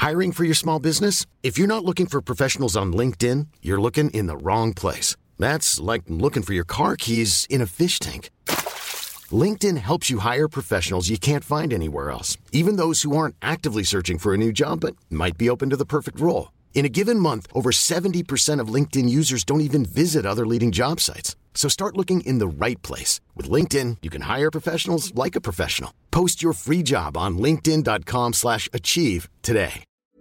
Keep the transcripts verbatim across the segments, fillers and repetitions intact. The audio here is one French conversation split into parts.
Hiring for your small business? If you're not looking for professionals on LinkedIn, you're looking in the wrong place. That's like looking for your car keys in a fish tank. LinkedIn helps you hire professionals you can't find anywhere else, even those who aren't actively searching for a new job but might be open to the perfect role. In a given month, over seventy percent of LinkedIn users don't even visit other leading job sites. So start looking in the right place. With LinkedIn, you can hire professionals like a professional. Post your free job on linkedin.com slash achieve today.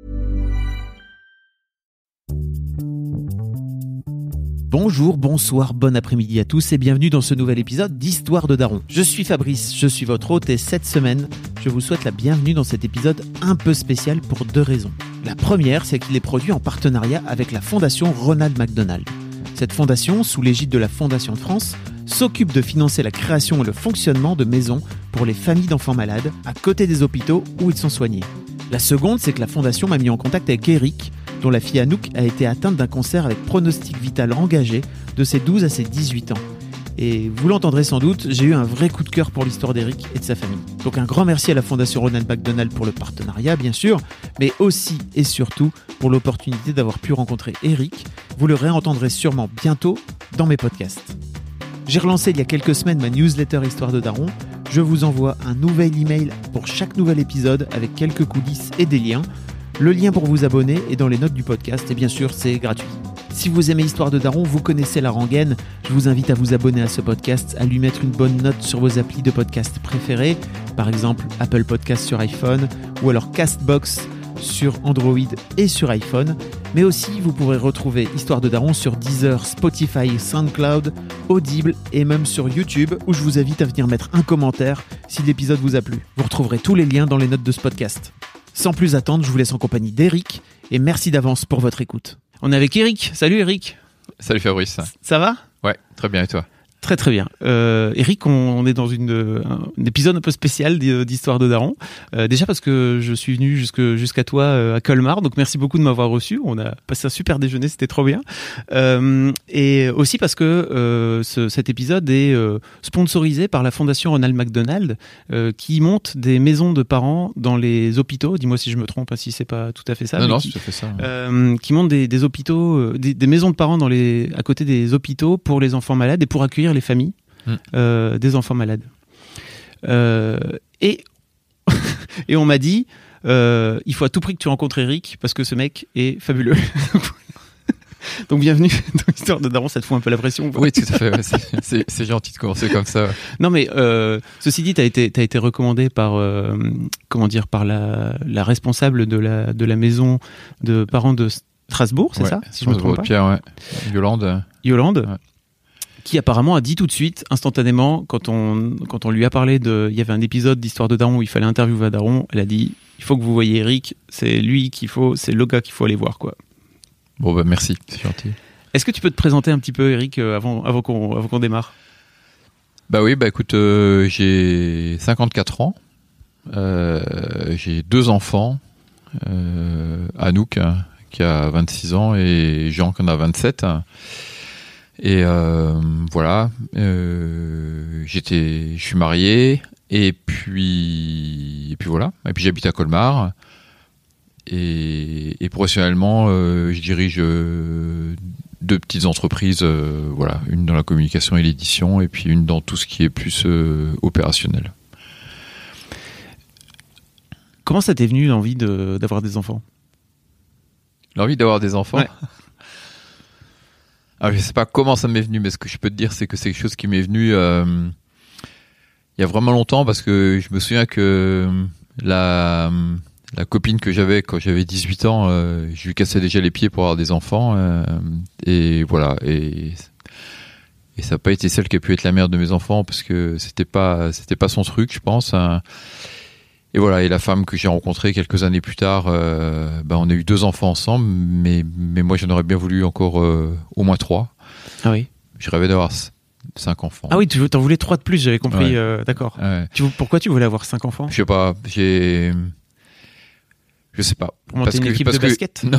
Bonjour, bonsoir, bon après-midi à tous et bienvenue dans ce nouvel épisode d'Histoire de Daron. Je suis Fabrice, je suis votre hôte et cette semaine, je vous souhaite la bienvenue dans cet épisode un peu spécial pour deux raisons. La première, c'est qu'il est produit en partenariat avec la Fondation Ronald McDonald. Cette fondation, sous l'égide de la Fondation de France, s'occupe de financer la création et le fonctionnement de maisons pour les familles d'enfants malades à côté des hôpitaux où ils sont soignés. La seconde, c'est que la Fondation m'a mis en contact avec Eric, dont la fille Anouk a été atteinte d'un cancer avec pronostic vital engagé de ses douze à ses dix-huit ans. Et vous l'entendrez sans doute, j'ai eu un vrai coup de cœur pour l'histoire d'Eric et de sa famille. Donc un grand merci à la Fondation Ronald McDonald pour le partenariat, bien sûr, mais aussi et surtout pour l'opportunité d'avoir pu rencontrer Eric. Vous le réentendrez sûrement bientôt dans mes podcasts. J'ai relancé il y a quelques semaines ma newsletter Histoire de Daron. Je vous envoie un nouvel email pour chaque nouvel épisode avec quelques coulisses et des liens. Le lien pour vous abonner est dans les notes du podcast et bien sûr, c'est gratuit. Si vous aimez Histoire de Daron, vous connaissez la rengaine, je vous invite à vous abonner à ce podcast, à lui mettre une bonne note sur vos applis de podcast préférés, par exemple Apple Podcast sur iPhone ou alors Castbox sur Android et sur iPhone. Mais aussi, vous pourrez retrouver Histoire de Daron sur Deezer, Spotify, SoundCloud, Audible et même sur YouTube où je vous invite à venir mettre un commentaire si l'épisode vous a plu. Vous retrouverez tous les liens dans les notes de ce podcast. Sans plus attendre, je vous laisse en compagnie d'Eric et merci d'avance pour votre écoute. On est avec Eric. Salut Eric. Salut Fabrice. Ça va ? Ouais, très bien et toi ? Très très bien. Euh, Eric, on, on est dans une, un épisode un peu spécial d'Histoire de Daron. Euh, déjà parce que je suis venu jusque, jusqu'à toi euh, à Colmar, donc merci beaucoup de m'avoir reçu. On a passé un super déjeuner, c'était trop bien. Euh, et aussi parce que euh, ce, cet épisode est euh, sponsorisé par la Fondation Ronald McDonald, euh, qui monte des maisons de parents dans les hôpitaux. Dis-moi si je me trompe, hein, si c'est pas tout à fait ça. Non, non, qui, c'est tout à fait ça. Euh, qui monte des, des hôpitaux, euh, des, des maisons de parents dans les, à côté des hôpitaux pour les enfants malades et pour accueillir les familles mmh. euh, des enfants malades. Euh, et, et on m'a dit, euh, il faut à tout prix que tu rencontres Eric parce que ce mec est fabuleux. Donc bienvenue dans l'Histoire de Daron, ça te fout un peu la pression. Oui, tout à fait. Ouais, c'est, c'est, c'est gentil de commencer comme ça. Ouais. Non, mais euh, ceci dit, t'as été, t'as été recommandé par, euh, comment dire, par la, la responsable de la, de la maison de parents de Strasbourg, c'est ouais, ça, si je me trompe pas. Pierre, ouais. Yolande. Yolande. Ouais. Qui apparemment a dit tout de suite, instantanément, quand on, quand on lui a parlé de... Il y avait un épisode d'Histoire de Daron où il fallait interviewer Daron, elle a dit, il faut que vous voyez Eric, c'est lui qu'il faut, c'est le gars qu'il faut aller voir, quoi. Bon, bah merci, c'est gentil. Est-ce que tu peux te présenter un petit peu, Eric, avant, avant, qu'on, avant qu'on démarre ? Bah oui, bah écoute, euh, j'ai cinquante-quatre ans, euh, j'ai deux enfants, euh, Anouk, hein, qui a vingt-six ans, et Jean, qui en a vingt-sept. Et euh, voilà, euh, j'étais, je suis marié et puis et puis voilà, et puis j'habite à Colmar et, et professionnellement, euh, je dirige euh, deux petites entreprises, euh, voilà, une dans la communication et l'édition et puis une dans tout ce qui est plus euh, opérationnel. Comment ça t'est venu l'envie de, d'avoir des enfants ? L'envie d'avoir des enfants ? Ouais. Alors, je sais pas comment ça m'est venu, mais ce que je peux te dire, c'est que c'est quelque chose qui m'est venu euh, il y a vraiment longtemps, parce que je me souviens que la, la copine que j'avais quand j'avais dix-huit ans, euh, je lui cassais déjà les pieds pour avoir des enfants, euh, et voilà, et, et ça n'a pas été celle qui a pu être la mère de mes enfants, parce que c'était pas, c'était pas son truc, je pense. Hein. Et voilà, et la femme que j'ai rencontrée quelques années plus tard, euh, ben on a eu deux enfants ensemble, mais, mais moi j'en aurais bien voulu encore euh, au moins trois. Ah oui. Je rêvais d'avoir c- cinq enfants. Ah oui, tu en voulais trois de plus, j'avais compris. Ouais. Euh, d'accord. Ouais. Tu, pourquoi tu voulais avoir cinq enfants ? Je sais pas, j'ai... Je sais pas. Pour monter parce une que, équipe parce de que... basket ? Non.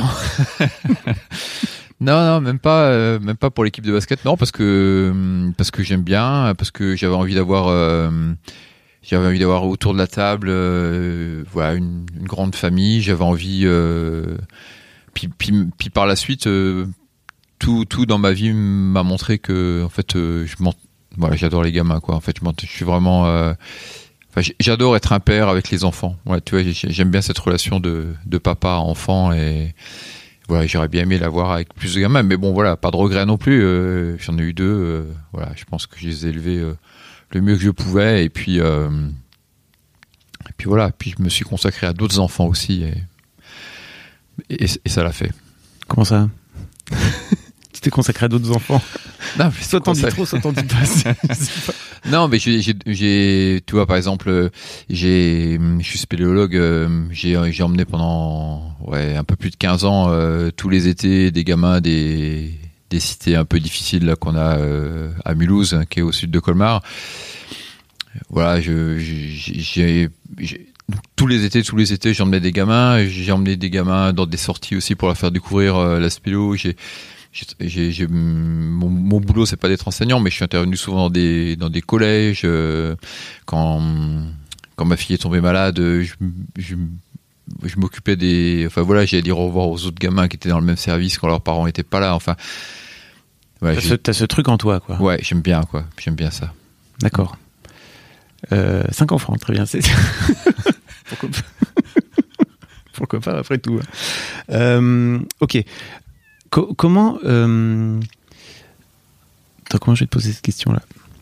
non, non, même pas, euh, même pas pour l'équipe de basket. Non, parce que, parce que j'aime bien, parce que j'avais envie d'avoir... Euh, j'avais envie d'avoir autour de la table, euh, voilà, une, une grande famille. J'avais envie, euh, puis, puis, puis par la suite, euh, tout, tout dans ma vie m'a montré que, en fait, euh, je m'en, voilà, j'adore les gamins, quoi. En fait, je, m'en, je suis vraiment, euh, enfin, j'adore être un père avec les enfants. Ouais, tu vois, j'aime bien cette relation de, de papa à enfant et voilà, j'aurais bien aimé l'avoir avec plus de gamins, mais bon, voilà, pas de regrets non plus. Euh, j'en ai eu deux. Euh, voilà, je pense que je les ai élevés euh, le mieux que je pouvais, et puis, euh, et puis voilà. Puis je me suis consacré à d'autres enfants aussi, et, et, et ça l'a fait. Comment ça? Tu t'es consacré à d'autres enfants? Non, mais soit t'en dis trop, soit t'en dis pas. Non, mais j'ai, j'ai, j'ai, tu vois, par exemple, j'ai, je suis spéléologue, j'ai, j'ai emmené pendant, ouais, un peu plus de quinze ans, euh, tous les étés, des gamins des, des cités un peu difficiles, là, qu'on a, euh, à Mulhouse, hein, qui est au sud de Colmar. Voilà, je, j'ai, j'ai, j'ai tous les étés, tous les étés, j'ai emmené des gamins, j'ai emmené des gamins dans des sorties aussi pour leur faire découvrir euh, la spéléo. J'ai, J'ai, j'ai, mon, mon boulot, c'est pas d'être enseignant, mais je suis intervenu souvent dans des, dans des collèges. Euh, quand, quand ma fille est tombée malade, je, je, je m'occupais des. Enfin voilà, j'ai à dire au revoir aux autres gamins qui étaient dans le même service quand leurs parents étaient pas là. Enfin, ouais, t'as, ce, t'as ce truc en toi, quoi. Ouais, j'aime bien, quoi. J'aime bien ça. D'accord. Euh, cinq enfants, très bien. C'est... Pourquoi pas Pourquoi pas, après tout. Euh, ok. Co- comment, euh... Attends, comment je vais te poser cette question-là?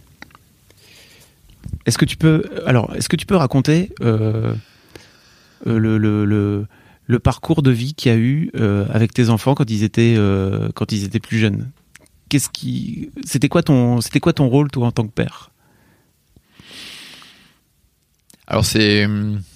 Est-ce que tu peux, alors, est-ce que tu peux raconter euh, le, le, le, le parcours de vie qu'il y a eu euh, avec tes enfants quand ils étaient, euh, quand ils étaient plus jeunes? Qu'est-ce qui, c'était quoi ton, c'était quoi ton rôle, toi, en tant que père? Alors c'est.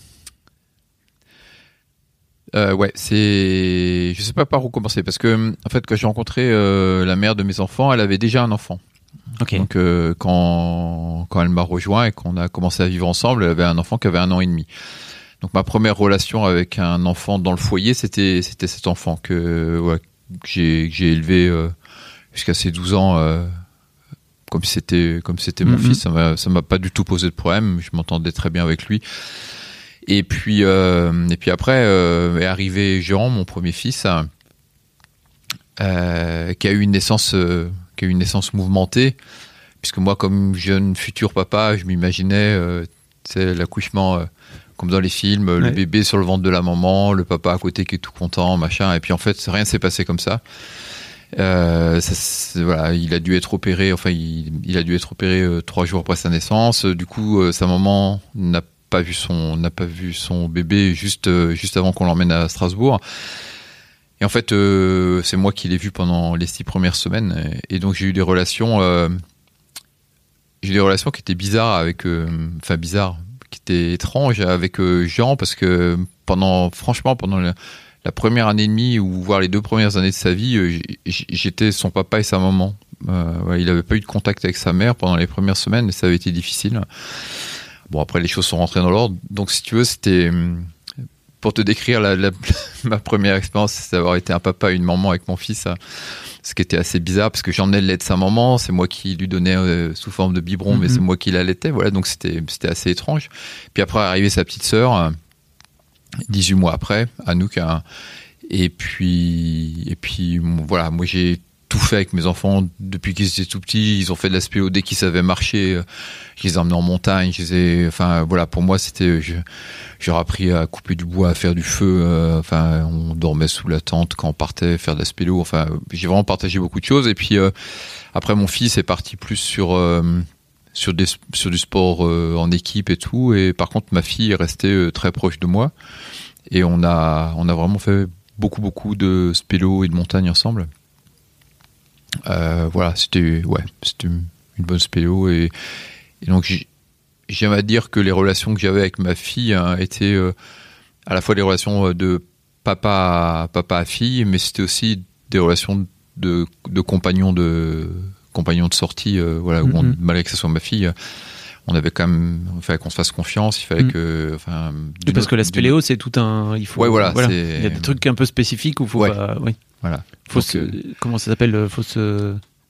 Euh, ouais, c'est. Je sais pas par où commencer parce que en fait, quand j'ai rencontré euh, la mère de mes enfants, elle avait déjà un enfant. Okay. Donc euh, quand quand elle m'a rejoint et qu'on a commencé à vivre ensemble, elle avait un enfant qui avait un an et demi. Donc ma première relation avec un enfant dans le foyer, c'était c'était cet enfant que, ouais, que j'ai que j'ai élevé euh, jusqu'à ses douze ans, euh, comme si c'était comme si c'était mon Mm-hmm. fils. Ça m'a ça m'a pas du tout posé de problème. Je m'entendais très bien avec lui. Et puis, euh, et puis après euh, est arrivé Jean, mon premier fils, euh, qui a eu une naissance, euh, qui a eu une naissance mouvementée, puisque moi, comme jeune futur papa, je m'imaginais, euh, tu sais, l'accouchement euh, comme dans les films, ouais. Le bébé sur le ventre de la maman, le papa à côté qui est tout content, machin. Et puis en fait, rien ne s'est passé comme ça. Euh, ça voilà, il a dû être opéré. Enfin, il, il a dû être opéré euh, trois jours après sa naissance. Du coup, euh, sa maman n'a pas vu son n'a pas vu son bébé juste euh, juste avant qu'on l'emmène à Strasbourg, et en fait euh, c'est moi qui l'ai vu pendant les six premières semaines, et, et donc j'ai eu des relations euh, j'ai eu des relations qui étaient bizarres avec euh, enfin bizarres qui étaient étranges avec euh, Jean, parce que pendant franchement pendant la, la première année et demie, ou voire les deux premières années de sa vie, euh, j'étais son papa et sa maman. Euh, ouais, il n'avait pas eu de contact avec sa mère pendant les premières semaines et ça avait été difficile. Bon, après, les choses sont rentrées dans l'ordre. Donc, si tu veux, c'était... Pour te décrire la, la, ma première expérience, c'est d'avoir été un papa et une maman avec mon fils. Ce qui était assez bizarre, parce que j'emmenais le lait de sa maman. C'est moi qui lui donnais euh, sous forme de biberon, mm-hmm. mais c'est moi qui l'allaitais. Voilà, donc c'était, c'était assez étrange. Puis après, est arrivée sa petite sœur, dix-huit mois après, Anouk. Hein, et puis, et puis bon, voilà, moi, j'ai tout fait avec mes enfants depuis qu'ils étaient tout petits. Ils ont fait de la spéléo dès qu'ils savaient marcher. Je les ai emmenés en montagne. Je les ai, enfin voilà, pour moi c'était, je, j'ai appris à couper du bois, à faire du feu. Euh, enfin, on dormait sous la tente quand on partait faire de la spéléo. Enfin, j'ai vraiment partagé beaucoup de choses. Et puis euh, après, mon fils est parti plus sur euh, sur des sur du sport euh, en équipe et tout. Et par contre, ma fille est restée euh, très proche de moi. Et on a on a vraiment fait beaucoup beaucoup de spéléo et de montagne ensemble. Euh, voilà, c'était ouais, c'était une bonne spéléo, et, et donc j'aime à dire que les relations que j'avais avec ma fille hein, étaient euh, à la fois des relations de papa à, papa à fille, mais c'était aussi des relations de, de compagnons de compagnons de sortie, euh, voilà, mm-hmm. où on, malgré que ce soit ma fille, on avait quand même, il fallait qu'on se fasse confiance, il fallait mm. que, enfin, oui, parce que la spéléo c'est tout un, il faut, ouais, voilà, voilà. C'est... il y a des trucs un peu spécifiques où faut ouais. pas, oui. Voilà. Faut donc, se, comment ça s'appelle, faut se,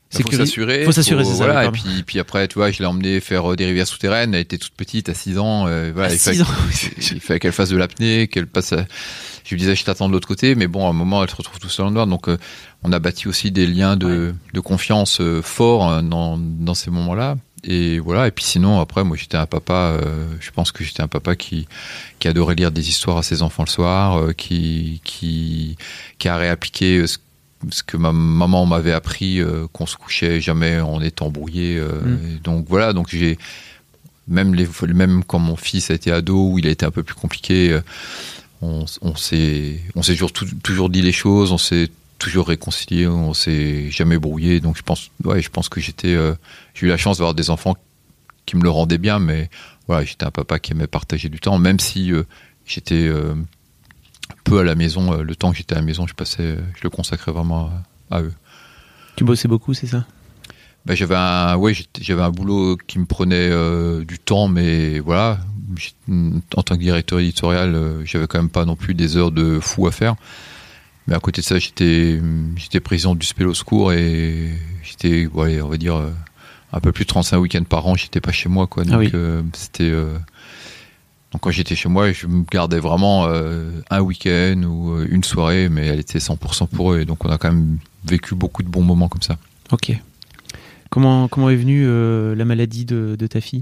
Il faut s'assurer. faut s'assurer, faut, c'est voilà, ça. Et puis, puis après, tu vois, je l'ai emmené faire des rivières souterraines. Elle était toute petite, à six ans. Euh, voilà, à il six ans. fallait, il fallait qu'elle fasse de l'apnée, qu'elle passe. À... Je lui disais, je t'attends de l'autre côté, mais bon, à un moment, elle se retrouve tout seul en noir. Donc, euh, on a bâti aussi des liens de, ouais. de confiance euh, forts euh, dans, dans ces moments-là. Et voilà. Et puis sinon, après, moi, j'étais un papa. Euh, je pense que j'étais un papa qui qui adorait lire des histoires à ses enfants le soir, euh, qui qui qui a réappliqué ce ce que ma maman m'avait appris, euh, qu'on se couchait jamais en étant brouillé. Euh, mmh. Donc voilà, donc j'ai même les même quand mon fils a été ado, où il a été un peu plus compliqué, euh, on, on s'est on s'est toujours toujours dit les choses, on s'est toujours réconcilié, on s'est jamais brouillé. Donc je pense ouais, je pense que j'étais euh, j'ai eu la chance d'avoir des enfants qui me le rendaient bien, mais voilà, j'étais un papa qui aimait partager du temps, même si euh, j'étais euh, peu à la maison, le temps que j'étais à la maison, je passais, je le consacrais vraiment à, à eux. Tu bossais beaucoup, c'est ça ? Ben, j'avais un, ouais, j'avais un boulot qui me prenait euh, du temps, mais voilà, en tant que directeur éditorial, euh, j'avais quand même pas non plus des heures de fou à faire. Mais à côté de ça, j'étais, j'étais président du Spélo Secours et j'étais, ouais, on va dire, euh, un peu plus de trente-cinq week-ends par an, j'étais pas chez moi, quoi. Donc, ah oui. euh, c'était. Euh, Donc quand j'étais chez moi, je me gardais vraiment euh, un week-end ou euh, une soirée, mais elle était cent pour cent pour eux. Et donc on a quand même vécu beaucoup de bons moments comme ça. Ok. Comment, comment est venue euh, la maladie de, de ta fille ?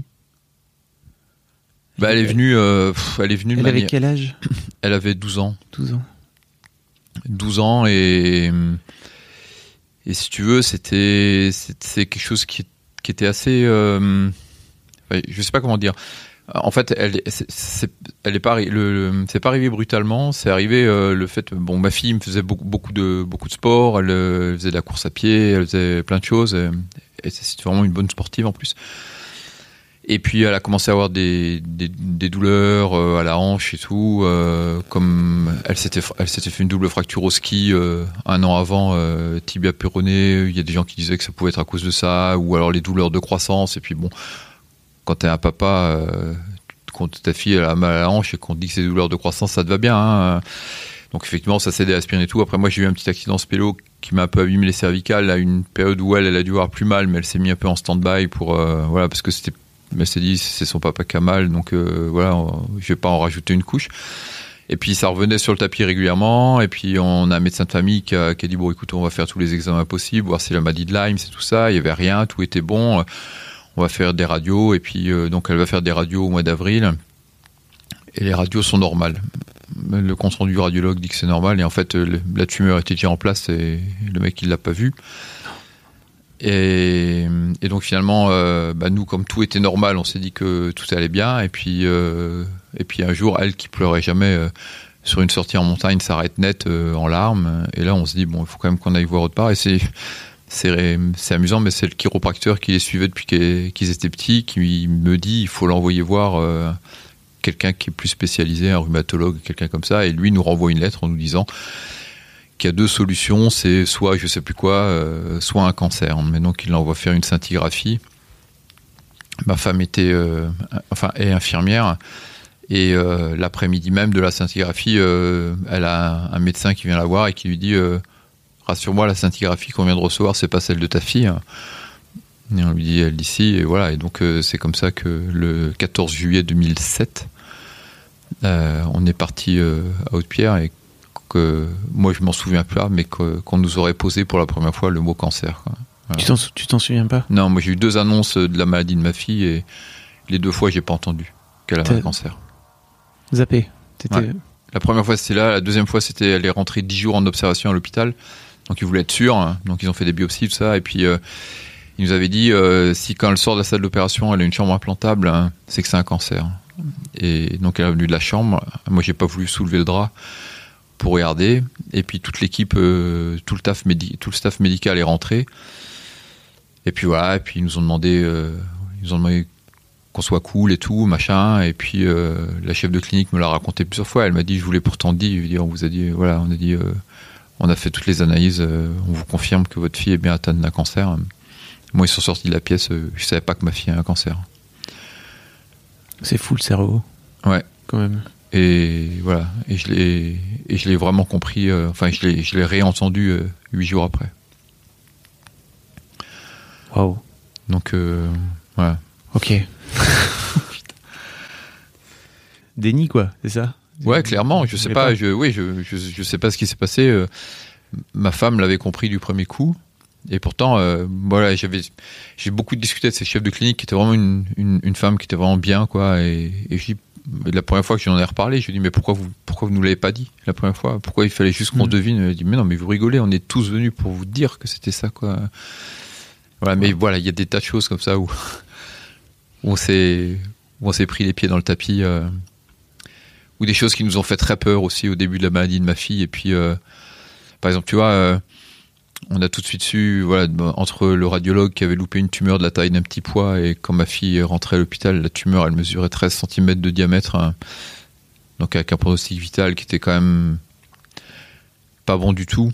Bah, elle est venue... Euh, pff, elle est venue elle de avait manière... quel âge ? Elle avait douze ans. douze ans. douze ans et... Et si tu veux, c'était, c'était quelque chose qui, qui était assez... Euh, je sais pas comment dire... En fait, elle, c'est, c'est, elle est pas, le, le, c'est pas arrivé brutalement. C'est arrivé euh, le fait. Bon, ma fille me faisait beaucoup, beaucoup de, beaucoup de sport. Elle, elle faisait de la course à pied. Elle faisait plein de choses. Et, et c'était vraiment une bonne sportive en plus. Et puis, elle a commencé à avoir des, des, des douleurs euh, à la hanche et tout. Euh, comme elle s'était, elle s'était fait une double fracture au ski euh, un an avant, euh, tibia péroné. Il y a des gens qui disaient que ça pouvait être à cause de ça, ou alors les douleurs de croissance. Et puis bon. Quand t'es un papa, euh, quand ta fille elle a mal à la hanche et qu'on te dit que c'est des douleurs de croissance, ça te va bien. Hein. Donc effectivement, ça s'aidait à aspirer et tout. Après, moi, j'ai eu un petit accident spélo qui m'a un peu abîmé les cervicales à une période où elle, elle a dû avoir plus mal, mais elle s'est mis un peu en stand-by pour, euh, voilà, parce que c'était, elle s'est dit, c'est son papa qui a mal, donc euh, voilà, je vais pas en rajouter une couche. Et puis ça revenait sur le tapis régulièrement. Et puis on a un médecin de famille qui a, qui a dit bon, écoute, on va faire tous les examens possibles, voir si la maladie de Lyme, c'est tout ça. Il y avait rien, tout était bon. On va faire des radios, et puis euh, donc elle va faire des radios au mois d'avril, et les radios sont normales. Le compte rendu du radiologue dit que c'est normal, et en fait le, la tumeur était déjà en place, et le mec il l'a pas vu. Et, et donc finalement, euh, bah, nous comme tout était normal, on s'est dit que tout allait bien, et puis euh, et puis un jour, elle qui pleurait jamais euh, sur une sortie en montagne s'arrête net euh, en larmes, et là on se dit bon, il faut quand même qu'on aille voir autre part, et c'est C'est, c'est amusant, mais c'est le chiropracteur qui les suivait depuis qu'ils étaient petits qui me dit il faut l'envoyer voir euh, quelqu'un qui est plus spécialisé, un rhumatologue, quelqu'un comme ça, et lui nous renvoie une lettre en nous disant qu'il y a deux solutions, c'est soit je sais plus quoi, euh, soit un cancer. Mais donc il l'envoie faire une scintigraphie. Ma femme était, euh, enfin, est infirmière, et euh, l'après-midi même de la scintigraphie, euh, elle a un médecin qui vient la voir et qui lui dit euh, rassure-moi, la scintigraphie qu'on vient de recevoir, c'est pas celle de ta fille. Et on lui dit, elle d'ici, et voilà. Et donc, euh, c'est comme ça que le quatorze juillet deux mille sept, euh, on est parti euh, à Haute-Pierre, et que moi, je m'en souviens pas, mais que, qu'on nous aurait posé pour la première fois le mot cancer. Quoi. Voilà. Tu t'en, tu t'en souviens pas ? Non, moi, j'ai eu deux annonces de la maladie de ma fille, et les deux fois, j'ai pas entendu qu'elle avait T'as... un cancer. Zappé. T'étais... Ouais. La première fois, c'était là. La deuxième fois, c'était elle est rentrée dix jours en observation à l'hôpital. Donc ils voulaient être sûrs, hein. Donc ils ont fait des biopsies, tout ça, et puis euh, ils nous avaient dit euh, si quand elle sort de la salle d'opération, elle a une chambre implantable, hein, c'est que c'est un cancer. Et donc elle est venue de la chambre. Moi, j'ai pas voulu soulever le drap pour regarder. Et puis toute l'équipe, euh, tout le staff, médi- tout le staff médical est rentré. Et puis voilà. Et puis ils nous ont demandé, euh, ils nous ont demandé qu'on soit cool et tout, machin. Et puis euh, la chef de clinique me l'a raconté plusieurs fois. Elle m'a dit je vous l'ai pourtant dit. Je veux dire, on vous a dit, voilà, on a dit. Euh, On a fait toutes les analyses, euh, on vous confirme que votre fille est bien atteinte d'un cancer. Moi, ils sont sortis de la pièce, euh, je savais pas que ma fille a un cancer. C'est fou le cerveau. Ouais. Quand même. Et voilà, et je l'ai, et je l'ai vraiment compris, euh, enfin, je l'ai, je l'ai réentendu euh, huit jours après. Waouh. Donc, euh, voilà. Ok. Déni, quoi, c'est ça? Ouais, clairement. Je sais pas, pas. Je, oui, je, je, je sais pas ce qui s'est passé. Euh, ma femme l'avait compris du premier coup. Et pourtant, euh, voilà, j'avais, j'ai beaucoup discuté avec ces chefs de clinique qui étaient vraiment une, une, une femme qui était vraiment bien, quoi. Et, et je dis, la première fois que j'en ai reparlé, je lui ai dit, mais pourquoi vous, pourquoi vous nous l'avez pas dit la première fois? Pourquoi il fallait juste qu'on mmh. devine? Elle a dit, mais non, mais vous rigolez, on est tous venus pour vous dire que c'était ça, quoi. Voilà, mais voilà, il y a des tas de choses comme ça où, où on s'est, où on s'est pris les pieds dans le tapis, euh, ou des choses qui nous ont fait très peur aussi au début de la maladie de ma fille. Et puis, euh, par exemple, tu vois, euh, on a tout de suite su, voilà, entre le radiologue qui avait loupé une tumeur de la taille d'un petit pois et quand ma fille est rentrée à l'hôpital, la tumeur, elle mesurait treize centimètres de diamètre, hein, donc avec un pronostic vital qui était quand même pas bon du tout.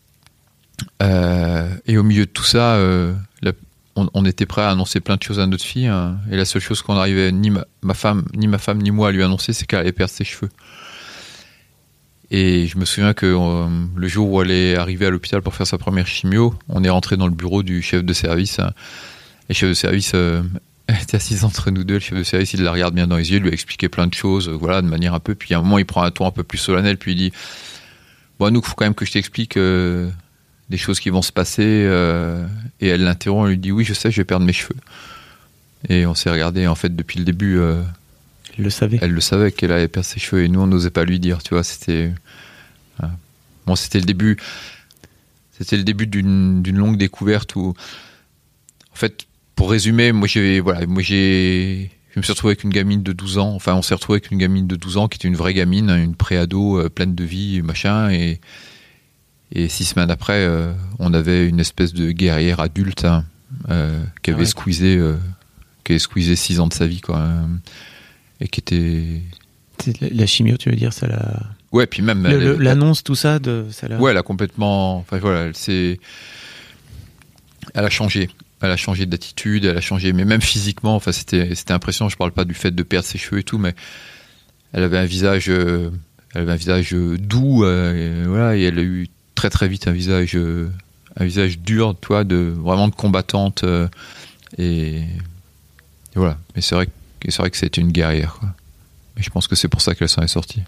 Euh, et au milieu de tout ça, euh, la, on, on était prêt à annoncer plein de choses à notre fille, hein, et la seule chose qu'on n'arrivait ni ma, ma femme, ni ma femme, ni moi à lui annoncer, c'est qu'elle allait perdre ses cheveux. Et je me souviens que euh, le jour où elle est arrivée à l'hôpital pour faire sa première chimio, on est rentré dans le bureau du chef de service. Hein, et le chef de service euh, était assis entre nous deux. Le chef de service, il la regarde bien dans les yeux, il lui a expliqué plein de choses, euh, voilà, de manière un peu. Puis à un moment, il prend un ton un peu plus solennel, puis il dit bon, nous, il faut quand même que je t'explique euh, des choses qui vont se passer. Euh, et elle l'interrompt, elle lui dit oui, je sais, je vais perdre mes cheveux. Et on s'est regardé, en fait, depuis le début. Euh, Elle le savait. Elle le savait qu'elle allait perdre ses cheveux et nous on n'osait pas lui dire, tu vois, c'était voilà. Bon, c'était le début c'était le début d'une, d'une longue découverte où en fait, pour résumer, moi j'ai voilà, moi j'ai je me suis retrouvé avec une gamine de douze ans, enfin on s'est retrouvé avec une gamine de douze ans qui était une vraie gamine, une pré-ado euh, pleine de vie, machin, et et six semaines après euh, on avait une espèce de guerrière adulte, hein, euh, qui avait ah ouais. squeezé euh, qui avait squeezé six ans de sa vie, quoi. Hein. Et qui était... C'est la chimio, tu veux dire, ça l'a... Ouais, puis même... Le, elle, le, l'annonce, tout ça, de, ça l'a... Ouais, elle a complètement... Enfin, voilà, elle s'est... Elle a changé. Elle a changé d'attitude, elle a changé... Mais même physiquement, enfin, c'était, c'était impressionnant. Je parle pas du fait de perdre ses cheveux et tout, mais elle avait un visage... Euh, elle avait un visage doux, euh, et, voilà, et elle a eu très très vite un visage... Euh, un visage dur, tu vois, de, vraiment de combattante. Euh, et, et voilà. Mais c'est vrai que Et c'est vrai que c'était une guerrière, quoi. Mais je pense que c'est pour ça qu'elle s'en est sortie.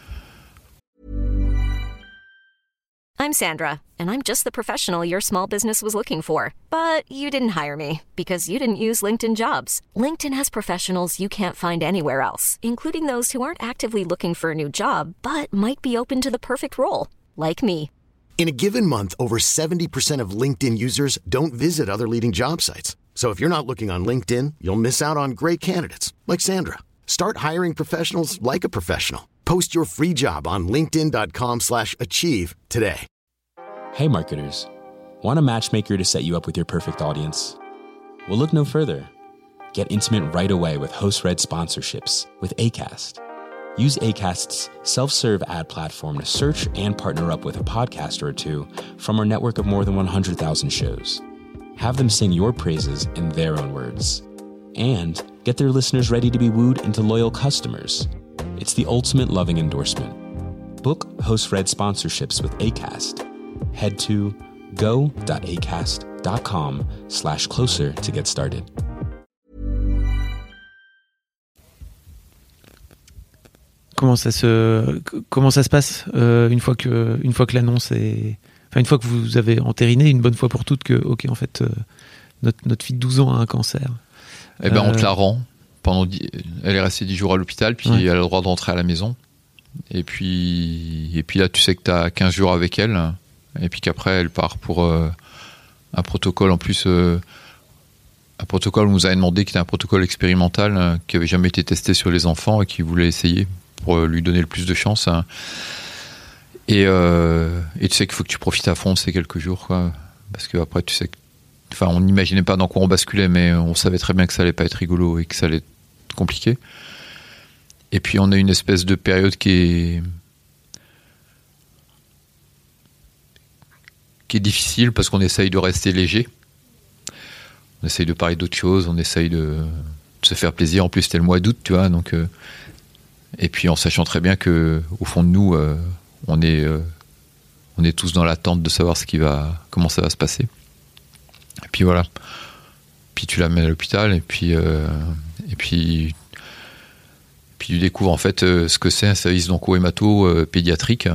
I'm Sandra, and I'm just the professional your small business was looking for. But you didn't hire me because you didn't use LinkedIn Jobs. LinkedIn has professionals you can't find anywhere else, including those who aren't actively looking for a new job, but might be open to the perfect role, like me. In a given month, over seventy percent of LinkedIn users don't visit other leading job sites. So if you're not looking on LinkedIn, you'll miss out on great candidates like Sandra. Start hiring professionals like a professional. Post your free job on linkedin.com slash achieve today. Hey marketers, want a matchmaker to set you up with your perfect audience? Well, look no further. Get intimate right away with host-read sponsorships with Acast. Use Acast's self-serve ad platform to search and partner up with a podcaster or two from our network of more than one hundred thousand shows. Have them sing your praises in their own words. And get their listeners ready to be wooed into loyal customers. It's the ultimate loving endorsement. Book host-read sponsorships with Acast. Head to go.acast.com slash closer to get started. Comment ça se, comment ça se passe euh, une fois que, une fois que l'annonce est... Enfin, une fois que vous avez entériné une bonne fois pour toutes que, ok, en fait, euh, notre, notre fille de douze ans a un cancer. Eh ben, euh... on te la rend. Pendant dix... Elle est restée dix jours à l'hôpital, puis ouais. Elle a le droit de rentrer à la maison. Et puis, et puis là, tu sais que tu as quinze jours avec elle. Et puis qu'après, elle part pour euh, un protocole. En plus, euh, un protocole, on nous avait demandé, qui était un protocole expérimental, euh, qui n'avait jamais été testé sur les enfants et qui voulait essayer pour euh, lui donner le plus de chance. Hein. Et, euh, et tu sais qu'il faut que tu profites à fond de ces quelques jours, quoi. Parce que après, tu sais que, enfin, on n'imaginait pas dans quoi on basculait, mais on savait très bien que ça allait pas être rigolo et que ça allait être compliqué. Et puis on a une espèce de période qui est qui est difficile parce qu'on essaye de rester léger. On essaye de parler d'autres choses, on essaye de, de se faire plaisir. En plus, c'était le mois d'août, tu vois. Donc, euh, et puis en sachant très bien que au fond de nous, euh, on est euh, on est tous dans l'attente de savoir ce qui va, comment ça va se passer. Et puis voilà. puis tu l'amènes à l'hôpital et puis euh, et puis puis tu découvres en fait euh, ce que c'est un service d'onco-hémato euh, pédiatrique.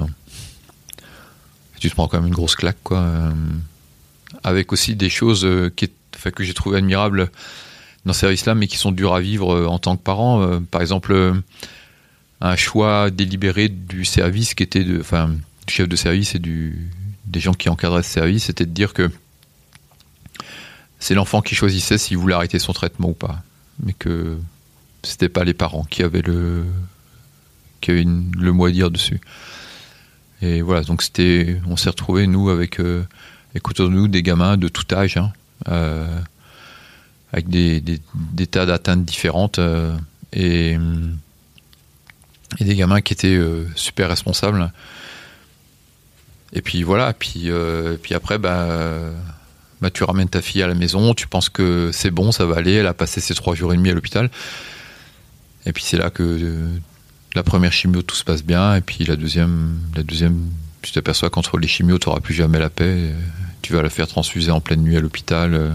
Et tu te prends quand même une grosse claque, quoi. Euh, avec aussi des choses euh, qui, enfin, que j'ai trouvé admirables dans ce service-là, mais qui sont dures à vivre euh, en tant que parent. Euh, par exemple, euh, un choix délibéré du service qui était de, enfin, du chef de service et du, des gens qui encadraient ce service, c'était de dire que c'est l'enfant qui choisissait s'il voulait arrêter son traitement ou pas, mais que c'était pas les parents qui avaient le, qui avaient une, le mot à dire dessus. Et voilà, donc c'était, on s'est retrouvés nous avec, euh, avec autour de nous des gamins de tout âge, hein, euh, avec des, des, des tas d'atteintes différentes euh, et, et des gamins qui étaient euh, super responsables. Et puis voilà, puis euh, puis après bah, bah tu ramènes ta fille à la maison, tu penses que c'est bon, ça va aller, elle a passé ses trois jours et demi à l'hôpital. Et puis c'est là que euh, la première chimio tout se passe bien, et puis la deuxième, la deuxième, tu t'aperçois qu'entre les chimios tu n'auras plus jamais la paix. Tu vas la faire transfuser en pleine nuit à l'hôpital.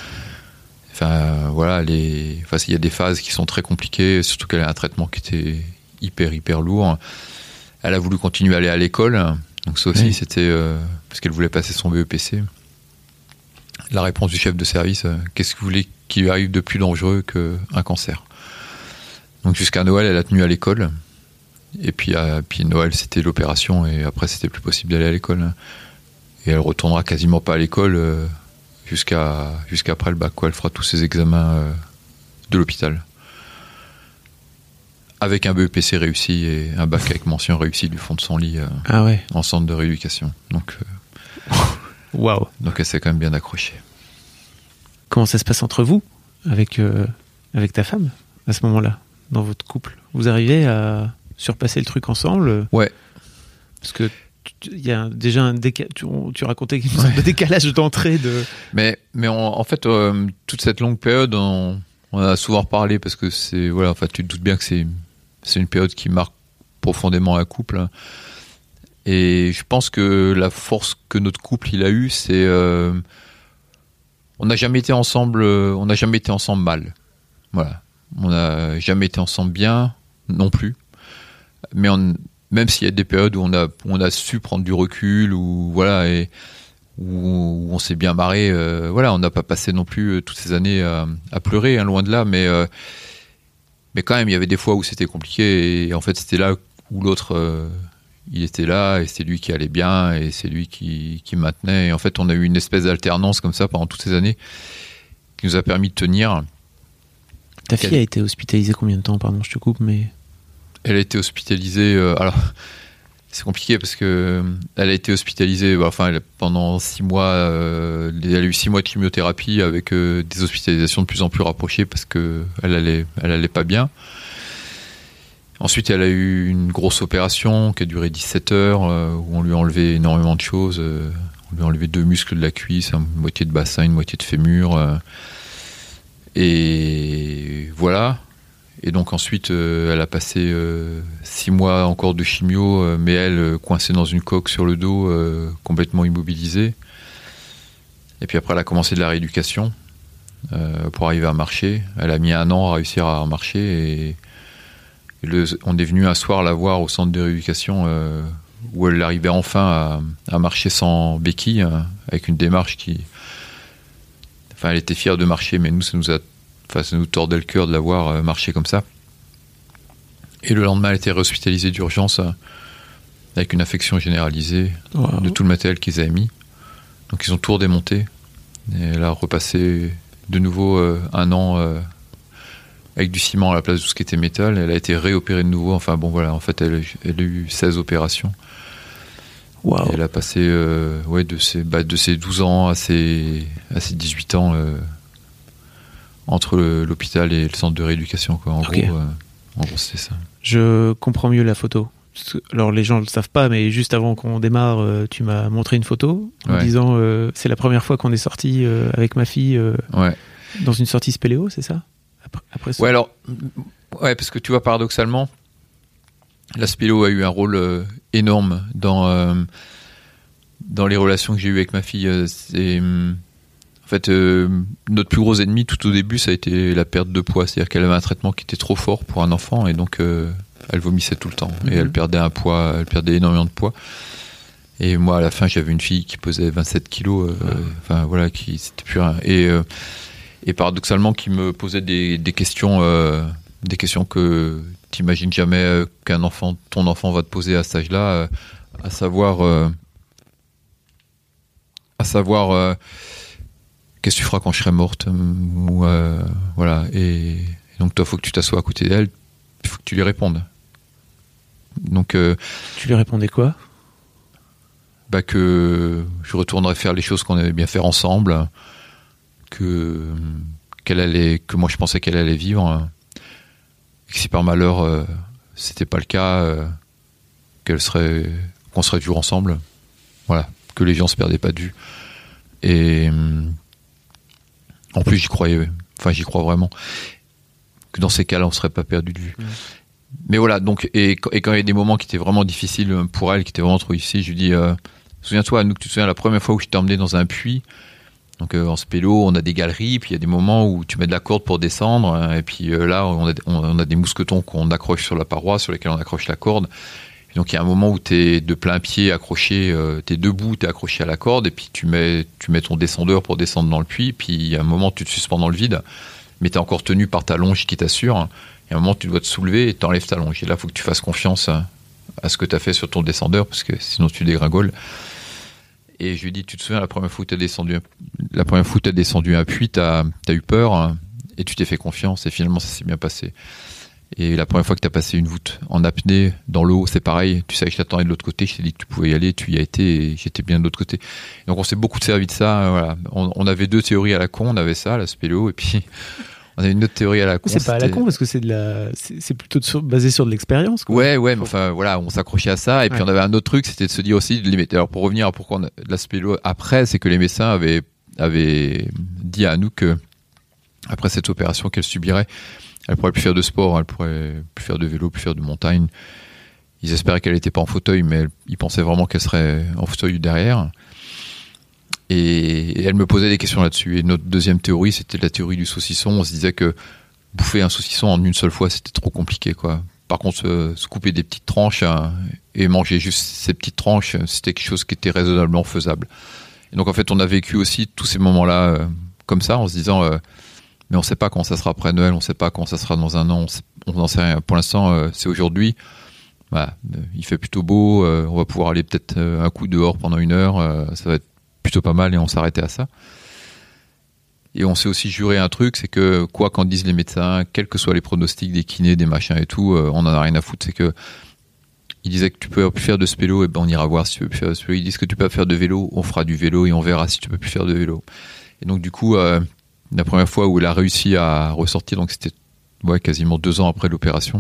Enfin voilà, les, enfin il y a des phases qui sont très compliquées, surtout qu'elle a un traitement qui était hyper hyper lourd. Elle a voulu continuer à aller à l'école. Donc ça aussi, oui. C'était euh, parce qu'elle voulait passer son B E P C. La réponse du chef de service, euh, qu'est-ce que vous voulez qu'il lui arrive de plus dangereux qu'un cancer? Donc jusqu'à Noël, elle a tenu à l'école. Et puis, euh, puis Noël, c'était l'opération, et après, c'était plus possible d'aller à l'école. Et elle retournera quasiment pas à l'école euh, jusqu'à, jusqu'après le bac, quoi. Elle fera tous ses examens euh, de l'hôpital. Avec un B E P C réussi et un bac avec mention réussi du fond de son lit euh, ah ouais. en centre de rééducation. Donc, waouh. Wow. Donc elle s'est quand même bien accrochée. Comment ça se passe entre vous, avec, euh, avec ta femme, à ce moment-là, dans votre couple? Vous arrivez à surpasser le truc ensemble? Ouais. Parce que il y a déjà un décalage, tu, tu racontais une sorte ouais. de décalage d'entrée de... Mais, mais on, en fait, euh, toute cette longue période, on, on a souvent reparlé parce que c'est, voilà, enfin, tu te doutes bien que c'est, c'est une période qui marque profondément un couple. Et je pense que la force que notre couple il a eu, c'est euh, on n'a jamais été ensemble, on n'a jamais été ensemble mal. Voilà, on n'a jamais été ensemble bien non plus. Mais on, même s'il y a des périodes où on a, on a su prendre du recul, ou voilà, et où, où on s'est bien marré, euh, voilà, on n'a pas passé non plus toutes ces années à, à pleurer, hein, loin de là. Mais euh, mais quand même, il y avait des fois où c'était compliqué, et en fait, c'était là où l'autre euh, il était là, et c'est lui qui allait bien, et c'est lui qui, qui maintenait. Et en fait, on a eu une espèce d'alternance comme ça pendant toutes ces années qui nous a permis de tenir. Ta fille a été hospitalisée combien de temps? Pardon, je te coupe, mais... Elle a été hospitalisée... Euh, alors, c'est compliqué parce que elle a été hospitalisée bah, enfin, elle, pendant six mois. Euh, elle a eu six mois de chimiothérapie avec euh, des hospitalisations de plus en plus rapprochées parce qu'elle allait, elle allait pas bien. Ensuite, elle a eu une grosse opération qui a duré dix-sept heures, euh, où on lui a enlevé énormément de choses. Euh, on lui a enlevé deux muscles de la cuisse, une moitié de bassin, une moitié de fémur. Euh, et voilà. Et donc ensuite, euh, elle a passé euh, six mois encore de chimio, euh, mais elle, euh, coincée dans une coque sur le dos, euh, complètement immobilisée. Et puis après, elle a commencé de la rééducation euh, pour arriver à marcher. Elle a mis un an à réussir à marcher, et... Le, on est venu un soir la voir au centre de rééducation euh, où elle arrivait enfin à, à marcher sans béquille, hein, avec une démarche qui... Enfin, elle était fière de marcher, mais nous, ça nous, a, enfin, ça nous tordait le cœur de la voir euh, marcher comme ça. Et le lendemain, elle était réhospitalisée d'urgence euh, avec une infection généralisée wow. de tout le matériel qu'ils avaient mis. Donc, ils ont tout redémonté. Et elle a repassé de nouveau euh, un an... Euh, avec du ciment à la place de tout ce qui était métal. Elle a été réopérée de nouveau. Enfin bon, voilà, en fait, elle, elle a eu seize opérations. Wow. Elle a passé euh, ouais, de, ses, bah, de ses douze ans à ses, à ses dix-huit ans euh, entre le, l'hôpital et le centre de rééducation, quoi. En, okay. gros, euh, en gros, c'était ça. Je comprends mieux la photo. Alors, les gens ne le savent pas, mais juste avant qu'on démarre, euh, tu m'as montré une photo en ouais. disant euh, c'est la première fois qu'on est sorti euh, avec ma fille euh, ouais. dans une sortie spéléo, c'est ça? Après, après ça. Ouais, alors, ouais, parce que tu vois, paradoxalement, la spéléo a eu un rôle euh, énorme dans, euh, dans les relations que j'ai eues avec ma fille. C'est, euh, En fait, euh, notre plus gros ennemi tout au début, ça a été la perte de poids. C'est-à-dire qu'elle avait un traitement qui était trop fort pour un enfant et donc euh, elle vomissait tout le temps. Mm-hmm. Et elle perdait un poids, elle perdait énormément de poids. Et moi, à la fin, j'avais une fille qui pesait vingt-sept kilos. Euh, mm-hmm. Enfin, voilà, qui c'était plus rien. Et, euh, et paradoxalement, qui me posait des, des questions, euh, des questions que t'imagines jamais euh, qu'un enfant, ton enfant va te poser à cet âge-là, euh, à savoir, euh, à savoir. Euh, Qu'est-ce que tu feras quand je serai morte ou euh, voilà. Et, et donc, toi, il faut que tu t'assoies à côté d'elle, il faut que tu lui répondes. Donc, euh, tu lui répondais quoi ? Bah, que je retournerais faire les choses qu'on avait bien faire ensemble, que, qu'elle allait, que moi je pensais qu'elle allait vivre, et que si par malheur euh, c'était pas le cas, euh, qu'elle serait, qu'on serait toujours ensemble. Voilà, que les gens se perdaient pas de vue. Et. En plus, j'y croyais, enfin, j'y crois vraiment, que dans ces cas-là, on ne serait pas perdu de vue. Mmh. Mais voilà, donc, et, et quand il y a des moments qui étaient vraiment difficiles pour elle, qui étaient vraiment trop difficiles, je lui dis, euh, souviens-toi, nous, tu te souviens, la première fois où je t'ai emmené dans un puits, donc euh, en spélo, on a des galeries, puis il y a des moments où tu mets de la corde pour descendre, hein, et puis euh, là, on a, on a des mousquetons qu'on accroche sur la paroi, sur lesquels on accroche la corde. Donc il y a un moment où tu es de plein pied accroché, euh, tu es debout, tu es accroché à la corde, et puis tu mets, tu mets ton descendeur pour descendre dans le puits, puis il y a un moment où tu te suspends dans le vide, mais tu es encore tenu par ta longe qui t'assure. Il y a un moment où tu dois te soulever et tu enlèves ta longe. Et là, il faut que tu fasses confiance à ce que tu as fait sur ton descendeur, parce que sinon tu dégringoles. Et je lui dis, tu te souviens, la première fois où tu as descendu, la première fois où tu as descendu un puits, tu as eu peur, hein, et tu t'es fait confiance, et finalement ça s'est bien passé. Et la première fois que tu as passé une voûte en apnée dans l'eau, c'est pareil. Tu savais que je t'attendais de l'autre côté, je t'ai dit que tu pouvais y aller, tu y as été et j'étais bien de l'autre côté. Donc on s'est beaucoup servi de ça. Voilà. On, on avait deux théories à la con, on avait ça, la spéléo, et puis on avait une autre théorie à la con. C'est pas à la con parce que c'est de la, c'est, c'est plutôt de sur, basé sur de l'expérience, quoi. Ouais, ouais, mais enfin voilà, on s'accrochait à ça. Et puis ouais. On avait un autre truc, c'était de se dire aussi de limiter. Alors pour revenir à pourquoi on a de la spéléo après, c'est que les médecins avaient, avaient dit à nous que après cette opération qu'elle subirait, elle pourrait plus faire de sport, elle pourrait plus faire de vélo, plus faire de montagne. Ils espéraient qu'elle n'était pas en fauteuil, mais elle, ils pensaient vraiment qu'elle serait en fauteuil derrière. Et, et elle me posait des questions là-dessus. Et notre deuxième théorie, c'était la théorie du saucisson. On se disait que bouffer un saucisson en une seule fois, c'était trop compliqué, quoi. Par contre, se, se couper des petites tranches hein, et manger juste ces petites tranches, c'était quelque chose qui était raisonnablement faisable. Et donc, en fait, on a vécu aussi tous ces moments-là euh, comme ça, en se disant... Euh, mais on ne sait pas quand ça sera après Noël, on ne sait pas quand ça sera dans un an, on n'en sait rien. Pour l'instant, euh, c'est aujourd'hui. Bah, euh, il fait plutôt beau, euh, on va pouvoir aller peut-être euh, un coup dehors pendant une heure, euh, ça va être plutôt pas mal et on s'arrêtait à ça. Et on s'est aussi juré un truc, c'est que quoi qu'en disent les médecins, quels que soient les pronostics des kinés, des machins et tout, euh, on n'en a rien à foutre. C'est que ils disaient que tu peux plus faire de spélo, et ben on ira voir si tu peux plus faire de spélo. Ils disent que tu peux faire de vélo, on fera du vélo et on verra si tu peux plus faire de vélo. Et donc du coup... Euh, la première fois où elle a réussi à ressortir, donc c'était ouais, quasiment deux ans après l'opération,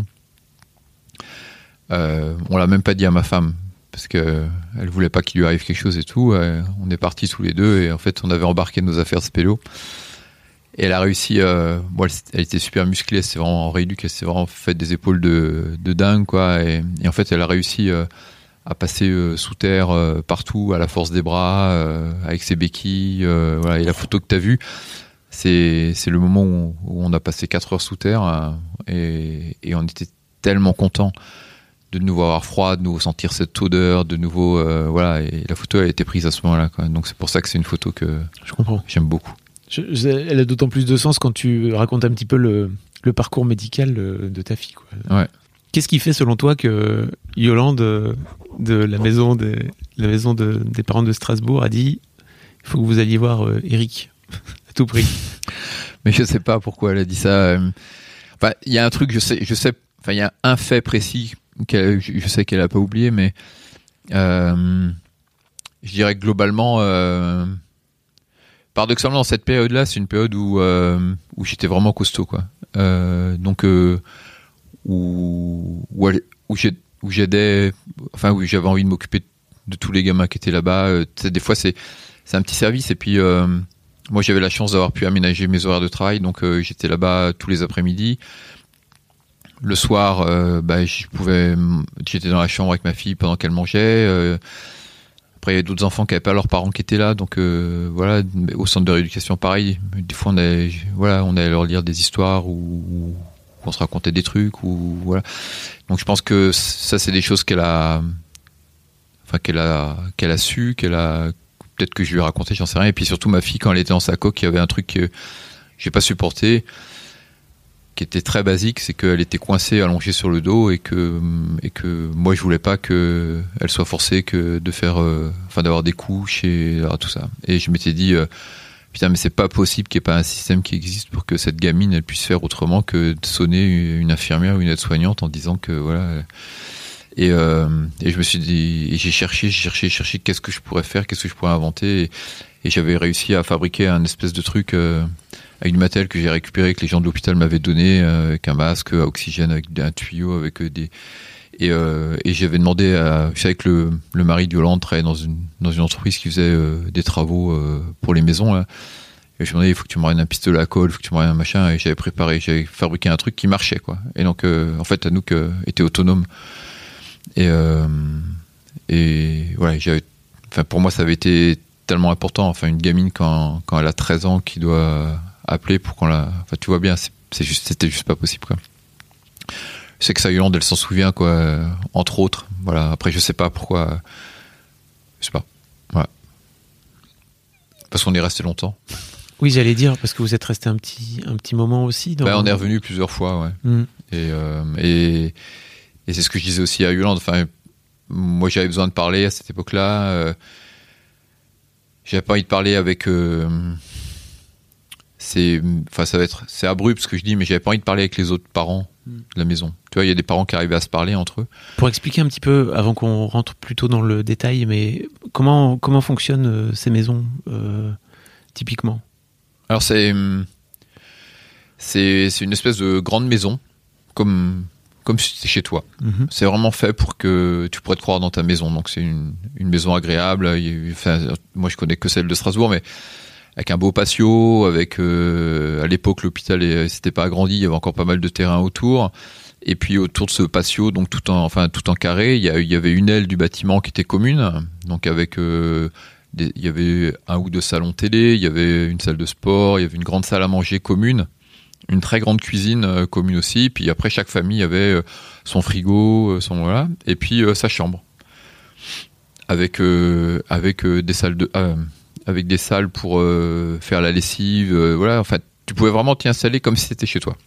euh, on l'a même pas dit à ma femme parce que elle voulait pas qu'il lui arrive quelque chose et tout. Euh, on est partis tous les deux et en fait on avait embarqué nos affaires spélo. Et elle a réussi. Euh, bon, elle, elle était super musclée, c'est vraiment en rééduque, elle s'est vraiment fait des épaules de, de dingue quoi. Et, et en fait elle a réussi euh, à passer euh, sous terre euh, partout à la force des bras, euh, avec ses béquilles. Euh, voilà. Et la photo que t'as vue. C'est, c'est le moment où, où on a passé quatre heures sous terre euh, et, et on était tellement contents de nouveau avoir froid, de nouveau sentir cette odeur, de nouveau euh, voilà. Et la photo elle a été prise à ce moment-là, quoi. Donc c'est pour ça que c'est une photo que je comprends. J'aime beaucoup. Je, je, elle a d'autant plus de sens quand tu racontes un petit peu le, le parcours médical de, de ta fille, quoi. Ouais. Qu'est-ce qui fait selon toi que Yolande de la maison des, la maison de, des parents de Strasbourg a dit il faut que vous alliez voir euh, Eric à tout prix? Mais je sais pas pourquoi elle a dit ça. Enfin, il y a un truc, je sais, je sais. Enfin, il y a un fait précis qu'elle, je sais qu'elle a pas oublié, mais euh, je dirais que globalement, euh, paradoxalement, dans cette période-là, c'est une période où euh, où j'étais vraiment costaud, quoi. Euh, donc euh, où où, elle, où, j'ai, où j'aidais, enfin où j'avais envie de m'occuper de tous les gamins qui étaient là-bas. Euh, des fois, c'est c'est un petit service et puis. Euh, Moi, j'avais la chance d'avoir pu aménager mes horaires de travail, donc euh, j'étais là-bas tous les après-midi. Le soir, euh, bah, je pouvais, j'étais dans la chambre avec ma fille pendant qu'elle mangeait. Euh, Après, il y a d'autres enfants qui n'avaient pas leurs parents qui étaient là, donc euh, voilà. Au centre de rééducation, pareil. Des fois, on allait, voilà, on allait leur lire des histoires ou, ou on se racontait des trucs ou voilà. Donc, je pense que ça, c'est des choses qu'elle a, enfin qu'elle a, qu'elle a su, qu'elle a, peut-être que je lui ai raconté, j'en sais rien. Et puis surtout, ma fille, quand elle était en sa coque, il y avait un truc que j'ai pas supporté, qui était très basique, c'est qu'elle était coincée, allongée sur le dos, et que et que moi je voulais pas que elle soit forcée que de faire, euh, enfin d'avoir des couches et alors, tout ça. Et je m'étais dit euh, putain, mais c'est pas possible qu'il n'y ait pas un système qui existe pour que cette gamine elle puisse faire autrement que de sonner une infirmière ou une aide-soignante en disant que voilà. Et, euh, et je me suis dit, et j'ai cherché, j'ai cherché, cherché, qu'est-ce que je pourrais faire, qu'est-ce que je pourrais inventer, et, et j'avais réussi à fabriquer un espèce de truc. Euh, avec du matériel que j'ai récupéré, que les gens de l'hôpital m'avaient donné, euh, avec un masque à oxygène, avec un tuyau, avec des et, euh, et j'avais demandé à, je savais que le, le mari de Yolande travaillait dans une dans une entreprise qui faisait euh, des travaux euh, pour les maisons là. Et je me demandais, il faut que tu me ramènes un pistolet à colle, il faut que tu me ramènes un machin, et j'avais préparé, j'avais fabriqué un truc qui marchait quoi. Et donc euh, en fait Anouk euh, était autonome et euh, et voilà, j'avais, enfin pour moi ça avait été tellement important, enfin une gamine quand quand elle a treize ans qui doit appeler pour qu'on la, enfin tu vois bien, c'est, c'est juste, c'était juste pas possible quoi. Je sais que ça, Yolande, elle s'en souvient quoi, euh, entre autres. Voilà. Après, je sais pas pourquoi, je sais pas. Voilà. Parce qu'on est resté longtemps. Oui, j'allais dire parce que vous êtes resté un petit, un petit moment aussi. Dans... Ben, on est revenu plusieurs fois, ouais. Mm. Et, euh, et et c'est ce que je disais aussi à Yolande. Enfin, moi, j'avais besoin de parler à cette époque-là. Euh, j'avais pas envie de parler avec. Euh, c'est enfin ça va être c'est abrupt ce que je dis, mais j'avais pas envie de parler avec les autres parents de la maison. Tu vois, il y a des parents qui arrivaient à se parler entre eux. Pour expliquer un petit peu, avant qu'on rentre plutôt dans le détail, mais comment comment fonctionnent euh, ces maisons euh, typiquement? Alors c'est c'est c'est une espèce de grande maison, comme comme si c'était chez toi. Mm-hmm. C'est vraiment fait pour que tu pourrais te croire dans ta maison. Donc c'est une une maison agréable. Enfin, moi je connais que celle de Strasbourg, mais avec un beau patio, avec euh, à l'époque l'hôpital et, s'était pas agrandi, il y avait encore pas mal de terrain autour. Et puis autour de ce patio, donc tout en enfin tout en carré, il y, a, il y avait une aile du bâtiment qui était commune, donc avec euh, des, il y avait un ou deux salons télé, il y avait une salle de sport, il y avait une grande salle à manger commune, une très grande cuisine euh, commune aussi. Puis après chaque famille avait euh, son frigo, son voilà, et puis euh, sa chambre avec euh, avec euh, des salles de euh, avec des salles pour euh, faire la lessive, euh, voilà. Enfin, tu pouvais vraiment t'y installer comme si c'était chez toi.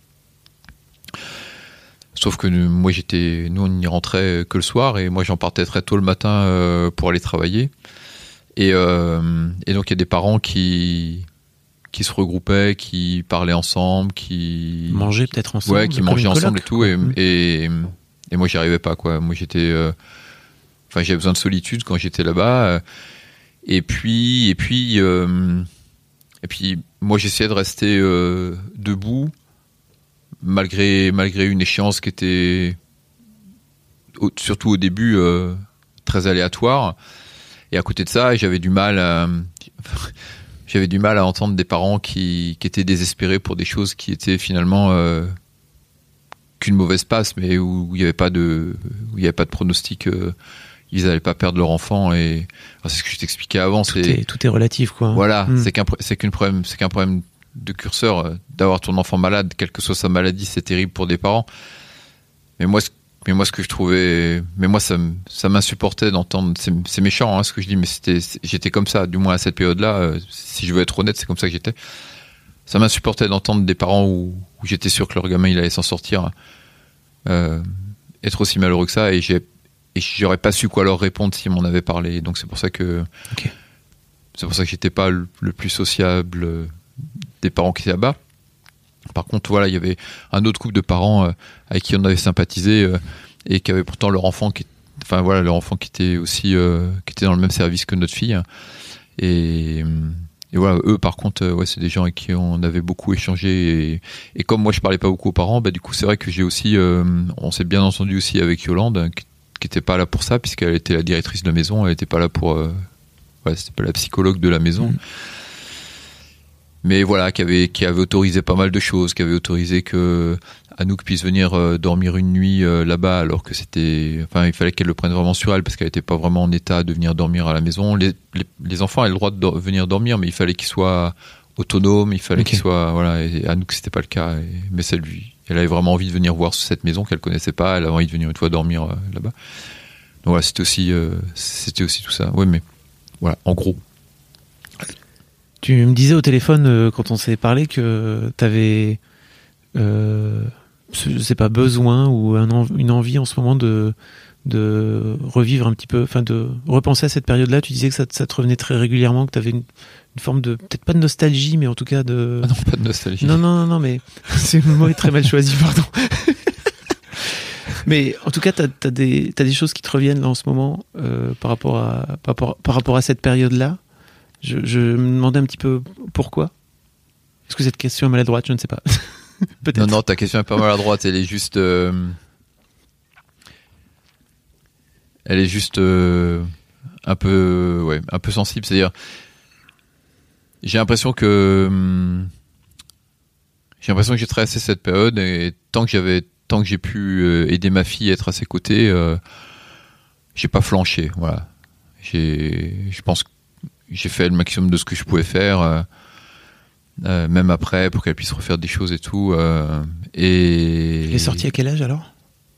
Sauf que nous, moi, j'étais, nous, on n'y rentrait que le soir, et moi, j'en partais très tôt le matin euh, pour aller travailler. Et, euh, et donc, il y a des parents qui qui se regroupaient, qui parlaient ensemble, qui mangeaient peut-être ensemble, ouais, qui mangeaient ensemble coloc, et tout. Et, et et moi, j'y arrivais pas, quoi. Moi, j'étais, euh, enfin, j'avais besoin de solitude quand j'étais là-bas. Euh, Et puis, et puis, euh, et puis, moi, j'essayais de rester euh, debout malgré malgré une échéance qui était au, surtout au début euh, très aléatoire. Et à côté de ça, j'avais du mal à j'avais du mal à entendre des parents qui qui étaient désespérés pour des choses qui étaient finalement euh, qu'une mauvaise passe, mais où, où il y avait pas de où il y avait pas de pronostic. Euh, ils n'allaient pas perdre leur enfant, et alors, c'est ce que je t'expliquais avant. Tout, c'est... Est, tout est relatif, quoi. Voilà, mmh. c'est qu'un, c'est qu'un problème, c'est qu'un problème de curseur. D'avoir ton enfant malade, quelle que soit sa maladie, c'est terrible pour des parents. Mais moi, mais moi, ce que je trouvais, mais moi, ça, ça m'insupportait d'entendre. C'est, c'est méchant, hein, ce que je dis, mais c'était, j'étais comme ça, du moins à cette période-là. Si je veux être honnête, c'est comme ça que j'étais. Ça m'insupportait d'entendre des parents où, où j'étais sûr que leur gamin, il allait s'en sortir, euh, être aussi malheureux que ça, et j'ai Et j'aurais pas su quoi leur répondre s'ils m'en avaient parlé. Donc c'est pour ça que okay. c'est pour ça que j'étais pas le, le plus sociable des parents qui étaient là-bas. Par contre, voilà, il y avait un autre couple de parents euh, avec qui on avait sympathisé euh, et qui avaient pourtant leur enfant qui, enfin voilà, leur enfant qui était aussi euh, qui était dans le même service que notre fille. Et, et voilà, eux par contre, euh, ouais, c'est des gens avec qui on avait beaucoup échangé. Et, et comme moi je parlais pas beaucoup aux parents, bah du coup c'est vrai que j'ai aussi, euh, on s'est bien entendu aussi avec Yolande, qui qui était pas là pour ça, puisqu'elle était la directrice de la maison, elle était pas là pour euh, ouais, c'était pas la psychologue de la maison. Mmh. mais voilà, qui avait qui avait autorisé pas mal de choses, qui avait autorisé que Anouk puisse venir euh, dormir une nuit euh, là-bas, alors que c'était, enfin, il fallait qu'elle le prenne vraiment sur elle parce qu'elle était pas vraiment en état de venir dormir à la maison. Les les, les enfants avaient le droit de do- venir dormir, mais il fallait qu'ils soient autonomes, il fallait Okay. qu'ils soient, voilà. Et Anouk, c'était pas le cas, et, mais c'est lui. Elle avait vraiment envie de venir voir cette maison qu'elle connaissait pas. Elle avait envie de venir une fois dormir euh, là-bas. Donc voilà, c'était aussi, euh, c'était aussi tout ça. Ouais, mais voilà, en gros. Tu me disais au téléphone euh, quand on s'est parlé que t'avais, euh, je sais pas, besoin ou un en- une envie en ce moment de de revivre un petit peu, enfin de repenser à cette période-là. Tu disais que ça, te- ça te revenait très régulièrement, que t'avais une, une forme de, peut-être pas de nostalgie, mais en tout cas de. Ah non, pas de nostalgie. Non, non, non, non, mais c'est le mot est très mal choisi, pardon. Mais en tout cas, t'as, t'as des, t'as des choses qui te reviennent là en ce moment euh, par rapport à, par rapport, par rapport à cette période-là. Je, je me demandais un petit peu pourquoi. Est-ce que cette question est maladroite? Je ne sais pas. Peut-être. Non, non, ta question est pas maladroite. Elle est juste, euh, elle est juste euh, un peu, ouais, un peu sensible. C'est-à-dire, j'ai l'impression que, hum, j'ai l'impression que j'ai traversé cette période et tant que j'avais, tant que j'ai pu euh, aider ma fille à être à ses côtés, euh, j'ai pas flanché. Voilà. J'ai, je pense que j'ai fait le maximum de ce que je pouvais faire. Euh, Euh, même après, pour qu'elle puisse refaire des choses et tout. Euh, et Elle est sortie à quel âge alors?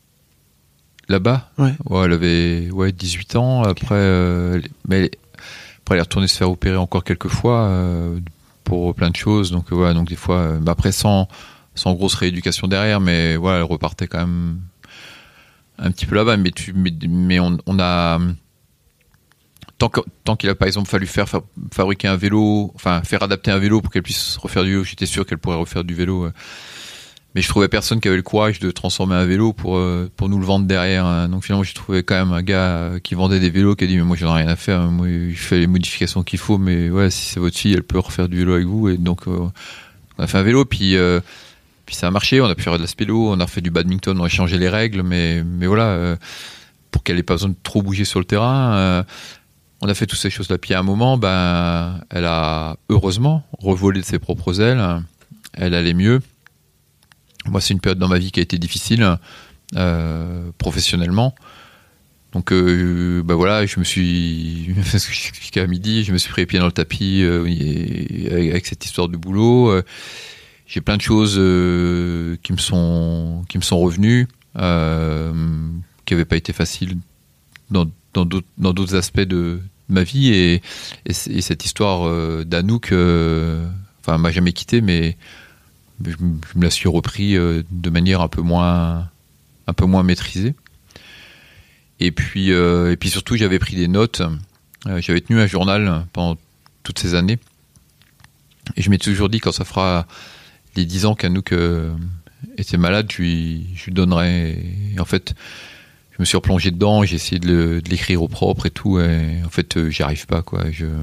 Là-bas, Ouais. ouais, elle avait ouais, dix-huit ans. Après, euh, elle- mais elle, après, elle est retournée se faire opérer encore quelques fois euh, pour plein de choses. Donc, voilà, donc des fois, euh, bah après, sans, sans grosse rééducation derrière, mais voilà, elle repartait quand même un petit peu là-bas. Mais, tu, mais, mais on, on a. Tant, que, tant qu'il a par exemple fallu faire fa- fabriquer un vélo, enfin faire adapter un vélo pour qu'elle puisse refaire du vélo, j'étais sûr qu'elle pourrait refaire du vélo. euh. Mais je trouvais personne qui avait le courage de transformer un vélo pour euh, pour nous le vendre derrière. hein. Donc finalement, j'ai trouvé quand même un gars euh, qui vendait des vélos qui a dit mais moi j'en ai rien à faire, moi je fais les modifications qu'il faut, mais ouais si c'est votre fille, elle peut refaire du vélo avec vous. Et donc euh, on a fait un vélo, puis euh, puis ça a marché, on a pu faire de la spélo, on a refait du badminton, on a changé les règles, mais mais voilà euh, pour qu'elle ait pas besoin de trop bouger sur le terrain. Euh, On a fait toutes ces choses-là. Puis à un moment, ben, elle a heureusement revolé de ses propres ailes. Elle allait mieux. Moi, c'est une période dans ma vie qui a été difficile, euh, professionnellement. Donc, euh, ben voilà, je me suis, ce que j'expliquais à midi, je me suis pris les pieds dans le tapis euh, et, avec cette histoire de boulot. Euh, j'ai plein de choses euh, qui me sont, qui me sont revenues, euh, qui n'avaient pas été faciles dans dans d'autres dans d'autres aspects de ma vie, et, et, et cette histoire euh, d'Anouk euh, enfin m'a jamais quitté, mais je, je me la suis repris euh, de manière un peu moins un peu moins maîtrisée. Et puis euh, et puis surtout j'avais pris des notes, euh, j'avais tenu un journal pendant toutes ces années, et je m'étais toujours dit quand ça fera les dix ans qu'Anouk euh, était malade, je lui, je lui donnerai. Et en fait je me suis replongé dedans, j'ai essayé de, le, de l'écrire au propre et tout, et en fait, euh, j'y arrive pas, quoi. Je,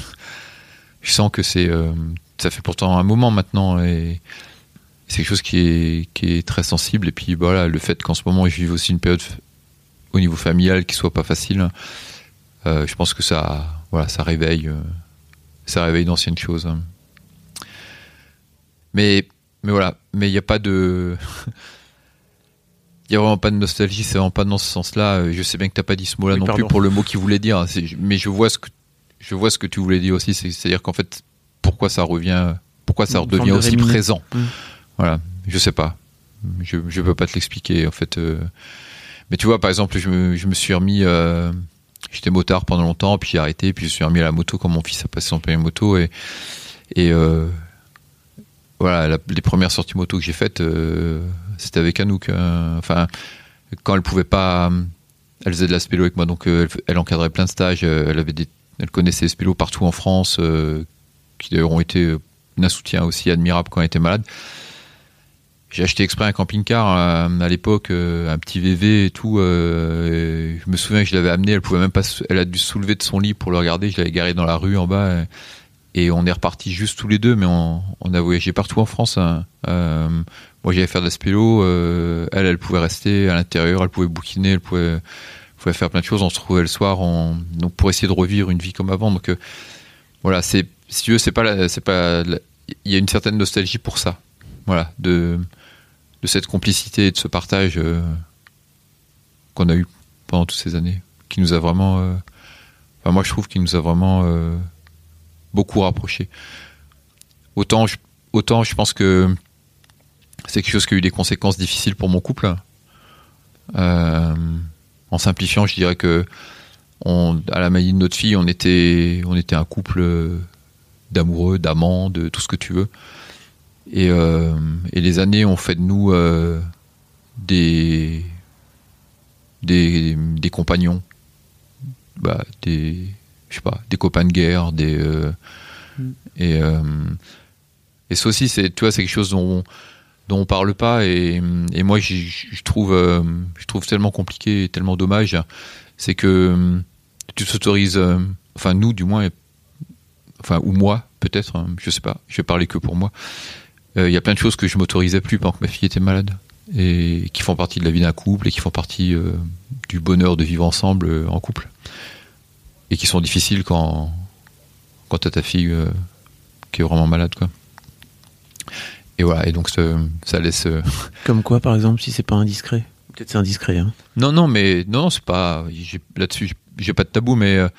je sens que c'est, euh, ça fait pourtant un moment maintenant, et c'est quelque chose qui est, qui est très sensible. Et puis voilà, le fait qu'en ce moment, je vive aussi une période au niveau familial qui soit pas facile, euh, je pense que ça, voilà, ça réveille, euh, ça réveille d'anciennes choses. Mais, mais voilà, mais il n'y a pas de il n'y a vraiment pas de nostalgie, c'est vraiment pas dans ce sens-là. Je sais bien que tu n'as pas dit ce mot-là oui, non pardon. plus pour le mot qu'il voulait dire, c'est, mais je vois ce que je vois ce que tu voulais dire aussi, c'est, c'est-à-dire qu'en fait, pourquoi ça revient, pourquoi ça Une redevient forme de aussi réminis. présent. Mmh. Voilà, je sais pas, je je peux pas te l'expliquer en fait. Euh... Mais tu vois, par exemple, je me je me suis remis, euh... j'étais motard pendant longtemps, puis j'ai arrêté, puis je suis remis à la moto quand mon fils a passé son permis moto, et et euh... voilà, la, les premières sorties moto que j'ai faites, euh, c'était avec Anouk. Euh, enfin, quand elle pouvait pas, elle faisait de la spélo avec moi, donc euh, elle, elle encadrait plein de stages. Euh, elle avait des, elle connaissait les spélos partout en France, euh, qui d'ailleurs ont été un soutien aussi admirable quand elle était malade. J'ai acheté exprès un camping-car euh, à l'époque, euh, un petit V V et tout. Euh, et je me souviens que je l'avais amené, elle pouvait même pas, elle a dû se soulever de son lit pour le regarder. Je l'avais garé dans la rue en bas. Et, Et on est repartis juste tous les deux, mais on, on a voyagé partout en France. Hein. Euh, moi, j'allais faire de la spélo. Euh, elle, elle pouvait rester à l'intérieur. Elle pouvait bouquiner. Elle pouvait, pouvait faire plein de choses. On se retrouvait le soir, on, donc pour essayer de revivre une vie comme avant. Donc euh, voilà, c'est, si tu veux, c'est pas la, c'est pas la, il y a une certaine nostalgie pour ça. Voilà, de, de cette complicité et de ce partage euh, qu'on a eu pendant toutes ces années, qui nous a vraiment, euh, enfin moi je trouve qu'il nous a vraiment euh, beaucoup rapprochés. Autant je, autant je pense que c'est quelque chose qui a eu des conséquences difficiles pour mon couple. Euh, en simplifiant, je dirais que on, à la maladie de notre fille, on était, on était un couple d'amoureux, d'amants, de tout ce que tu veux. Et, euh, et les années ont fait de nous euh, des, des, des compagnons, bah, des, je sais pas, des copains de guerre, des, euh, mm. et, euh, et ça aussi, c'est, tu vois, c'est quelque chose dont, dont on parle pas. Et, et moi, je trouve, euh, je trouve tellement compliqué et tellement dommage, c'est que tu t'autorises, euh, enfin nous du moins, enfin ou moi peut-être, hein, je sais pas, je vais parler que pour moi. Il euh, y a plein de choses que je m'autorisais plus pendant que ma fille était malade et qui font partie de la vie d'un couple et qui font partie euh, du bonheur de vivre ensemble euh, en couple et qui sont difficiles quand quand t'as ta fille euh, qui est vraiment malade, quoi. Et voilà, et donc ça, ça laisse. Euh... Comme quoi, par exemple, si c'est pas indiscret? Peut-être c'est indiscret, hein. Non, non, mais non, c'est pas. J'ai, là-dessus, j'ai pas de tabou, mais euh,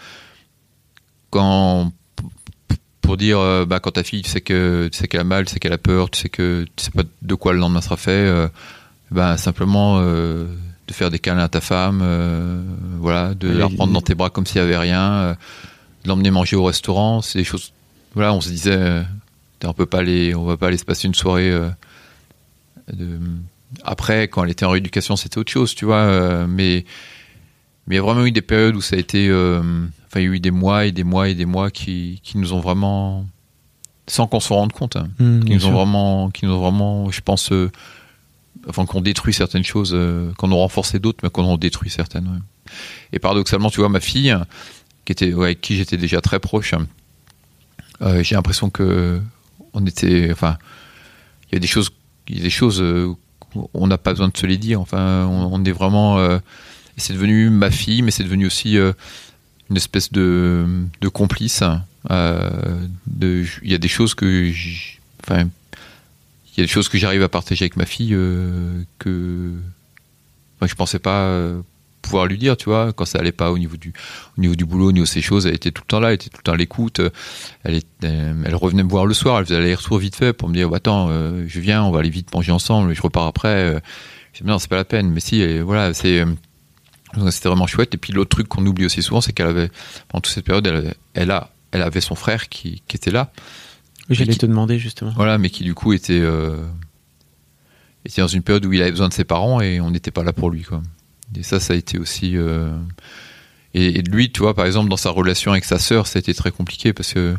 quand pour dire, euh, bah, quand ta fille, tu sais que tu sais qu'elle a mal, tu sais qu'elle a peur, tu sais que tu sais pas de quoi le lendemain sera fait, euh, bah, simplement euh, de faire des câlins à ta femme, euh, voilà, de la reprendre dans tes bras comme s'il y avait rien, euh, de l'emmener manger au restaurant, c'est des choses. Voilà, on se disait, euh, on peut pas aller, on va pas aller se passer une soirée. Euh, de, Après, quand elle était en rééducation, c'était autre chose, tu vois. Euh, mais mais il y a vraiment eu des périodes où ça a été. Euh, enfin, il y a eu des mois et des mois et des mois qui qui nous ont vraiment, sans qu'on s'en rende compte, hein, mmh, qui nous sûr. ont vraiment, qui nous ont vraiment, je pense, euh, enfin, qu'on détruit certaines choses, euh, qu'on a renforcé d'autres, mais qu'on en détruit certaines. Ouais. Et paradoxalement, tu vois, ma fille, qui était, ouais, avec qui j'étais déjà très proche, euh, j'ai l'impression que on était, enfin, il y a des choses, il y a des choses. Euh, on n'a pas besoin de se les dire. Enfin, on, on est vraiment. Euh, c'est devenu ma fille, mais c'est devenu aussi euh, une espèce de, de complice. Euh, de, il y a des choses que, enfin, il y a des choses que j'arrive à partager avec ma fille euh, que, enfin, je pensais pas euh, pouvoir lui dire. Tu vois, quand ça allait pas au niveau du, au niveau du boulot, au niveau de ces choses, elle était tout le temps là, elle était tout le temps à l'écoute. Elle, est, elle revenait me voir le soir, elle faisait aller-retour vite fait pour me dire, bah, attends, euh, je viens, on va aller vite manger ensemble, je repars après. Euh, je dis, non, c'est pas la peine. Mais si, et voilà, c'est, euh, c'était vraiment chouette. Et puis l'autre truc qu'on oublie aussi souvent, c'est qu'elle avait, pendant toute cette période, elle, avait, elle a, elle avait son frère qui, qui était là. J'allais qui, te demander justement. Voilà, mais qui du coup était, euh, était dans une période où il avait besoin de ses parents et on n'était pas là pour lui, quoi. Et ça, ça a été aussi. Euh, et, et lui, tu vois, par exemple, dans sa relation avec sa sœur, ça a été très compliqué parce que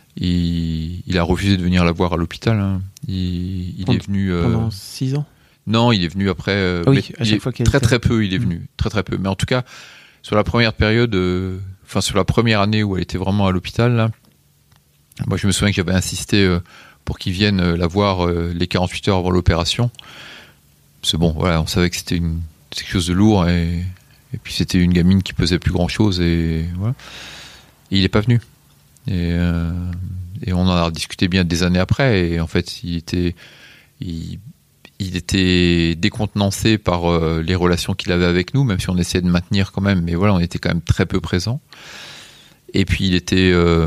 il, il a refusé de venir la voir à l'hôpital. Hein. Il, il pendant, est venu. Euh, pendant six ans. Non, il est venu après. Euh, ah oui, à chaque est, fois qu'il très était... très peu, il est venu, mmh. très très peu. Mais en tout cas, sur la première période, euh, enfin sur la première année où elle était vraiment à l'hôpital, là, moi je me souviens que j'avais insisté euh, pour qu'il vienne euh, la voir euh, les quarante-huit heures avant l'opération. C'est bon, voilà, on savait que c'était une c'est quelque chose de lourd et, et puis c'était une gamine qui pesait plus grand chose et voilà. Et il est pas venu. Et, euh, et on en a discuté bien des années après et en fait il était il, il était décontenancé par euh, les relations qu'il avait avec nous, même si on essayait de maintenir quand même, mais voilà, on était quand même très peu présents. Et puis il était euh,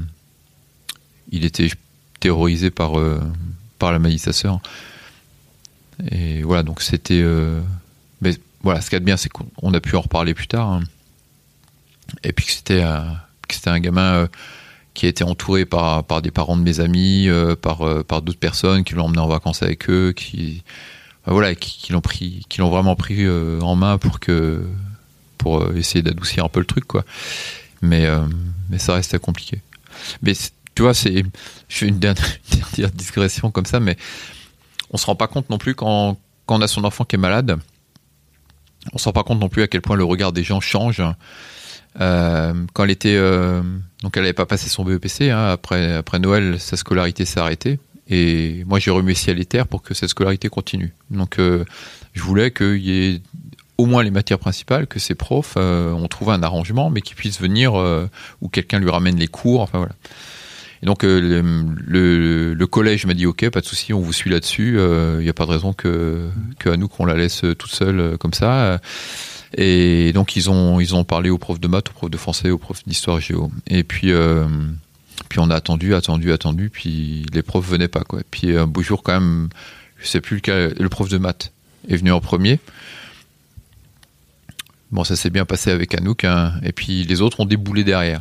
il était terrorisé par euh, par la maladie de sa sœur. Et voilà, donc c'était euh, mais voilà, ce qu'il y a de bien, c'est qu'on a pu en reparler plus tard. Hein. Et puis que c'était, euh, que c'était un gamin euh, qui a été entouré par, par des parents de mes amis, euh, par, euh, par d'autres personnes qui l'ont emmené en vacances avec eux, qui, euh, voilà, qui, qui l'ont pris, qui l'ont vraiment pris euh, en main pour que, pour euh, essayer d'adoucir un peu le truc, quoi. Mais, euh, mais ça restait compliqué. Mais tu vois, c'est, je fais une dernière, une dernière digression comme ça, mais on se rend pas compte non plus quand, quand on a son enfant qui est malade. On se rend pas compte non plus à quel point le regard des gens change. Euh, quand elle était, euh, donc elle n'avait pas passé son B E P C, hein, après, après Noël, sa scolarité s'est arrêtée. Et moi, j'ai remué ciel et terre pour que cette scolarité continue. Donc, euh, je voulais qu'il y ait au moins les matières principales, que ces profs, euh, on trouve un arrangement, mais qu'ils puissent venir, euh, ou quelqu'un lui ramène les cours, enfin voilà. Et donc euh, le, le, le collège m'a dit ok, pas de souci, on vous suit là-dessus. Il euh, n'y a pas de raison que que Anouk on la laisse toute seule euh, comme ça. Et donc ils ont ils ont parlé aux profs de maths, aux profs de français, aux profs d'histoire géo. Et puis euh, puis on a attendu, attendu, attendu. Puis les profs venaient pas quoi. Et puis un beau jour quand même, je sais plus lequel, le prof de maths est venu en premier. Bon, ça s'est bien passé avec Anouk, hein, et puis les autres ont déboulé derrière.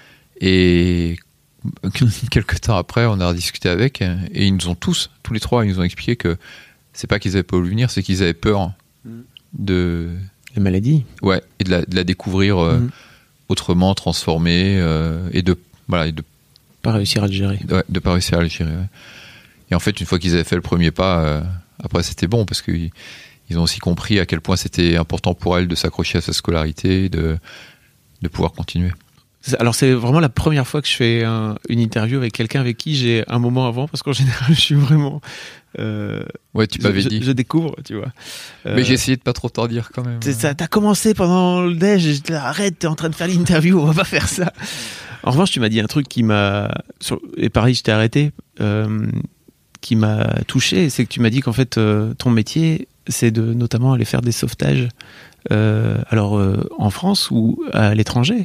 Et quelques temps après, on a rediscuté avec, et ils nous ont tous, tous les trois, ils nous ont expliqué que c'est pas qu'ils avaient pas voulu venir, c'est qu'ils avaient peur de... La maladie. Ouais, et de la, de la découvrir euh, mmh. autrement, transformée, euh, et de... Voilà, et de pas réussir à le gérer. Ouais, de pas réussir à le gérer, ouais. Et en fait, une fois qu'ils avaient fait le premier pas, euh, après c'était bon, parce que... Ils ont aussi compris à quel point c'était important pour elle de s'accrocher à sa scolarité, de, de pouvoir continuer. Alors c'est vraiment la première fois que je fais un, une interview avec quelqu'un avec qui j'ai un moment avant, parce qu'en général je suis vraiment... Euh, ouais, tu m'avais je, dit. Je, je découvre, tu vois. Euh, Mais j'ai essayé de pas trop t'en dire quand même. Ça, t'as commencé pendant le déj, et j'étais là, arrête, t'es en train de faire l'interview, on va pas faire ça. En revanche, tu m'as dit un truc qui m'a... Et pareil, je t'ai arrêté, euh, qui m'a touché, c'est que tu m'as dit qu'en fait, euh, ton métier... c'est de notamment aller faire des sauvetages, euh, alors euh, en France ou à l'étranger,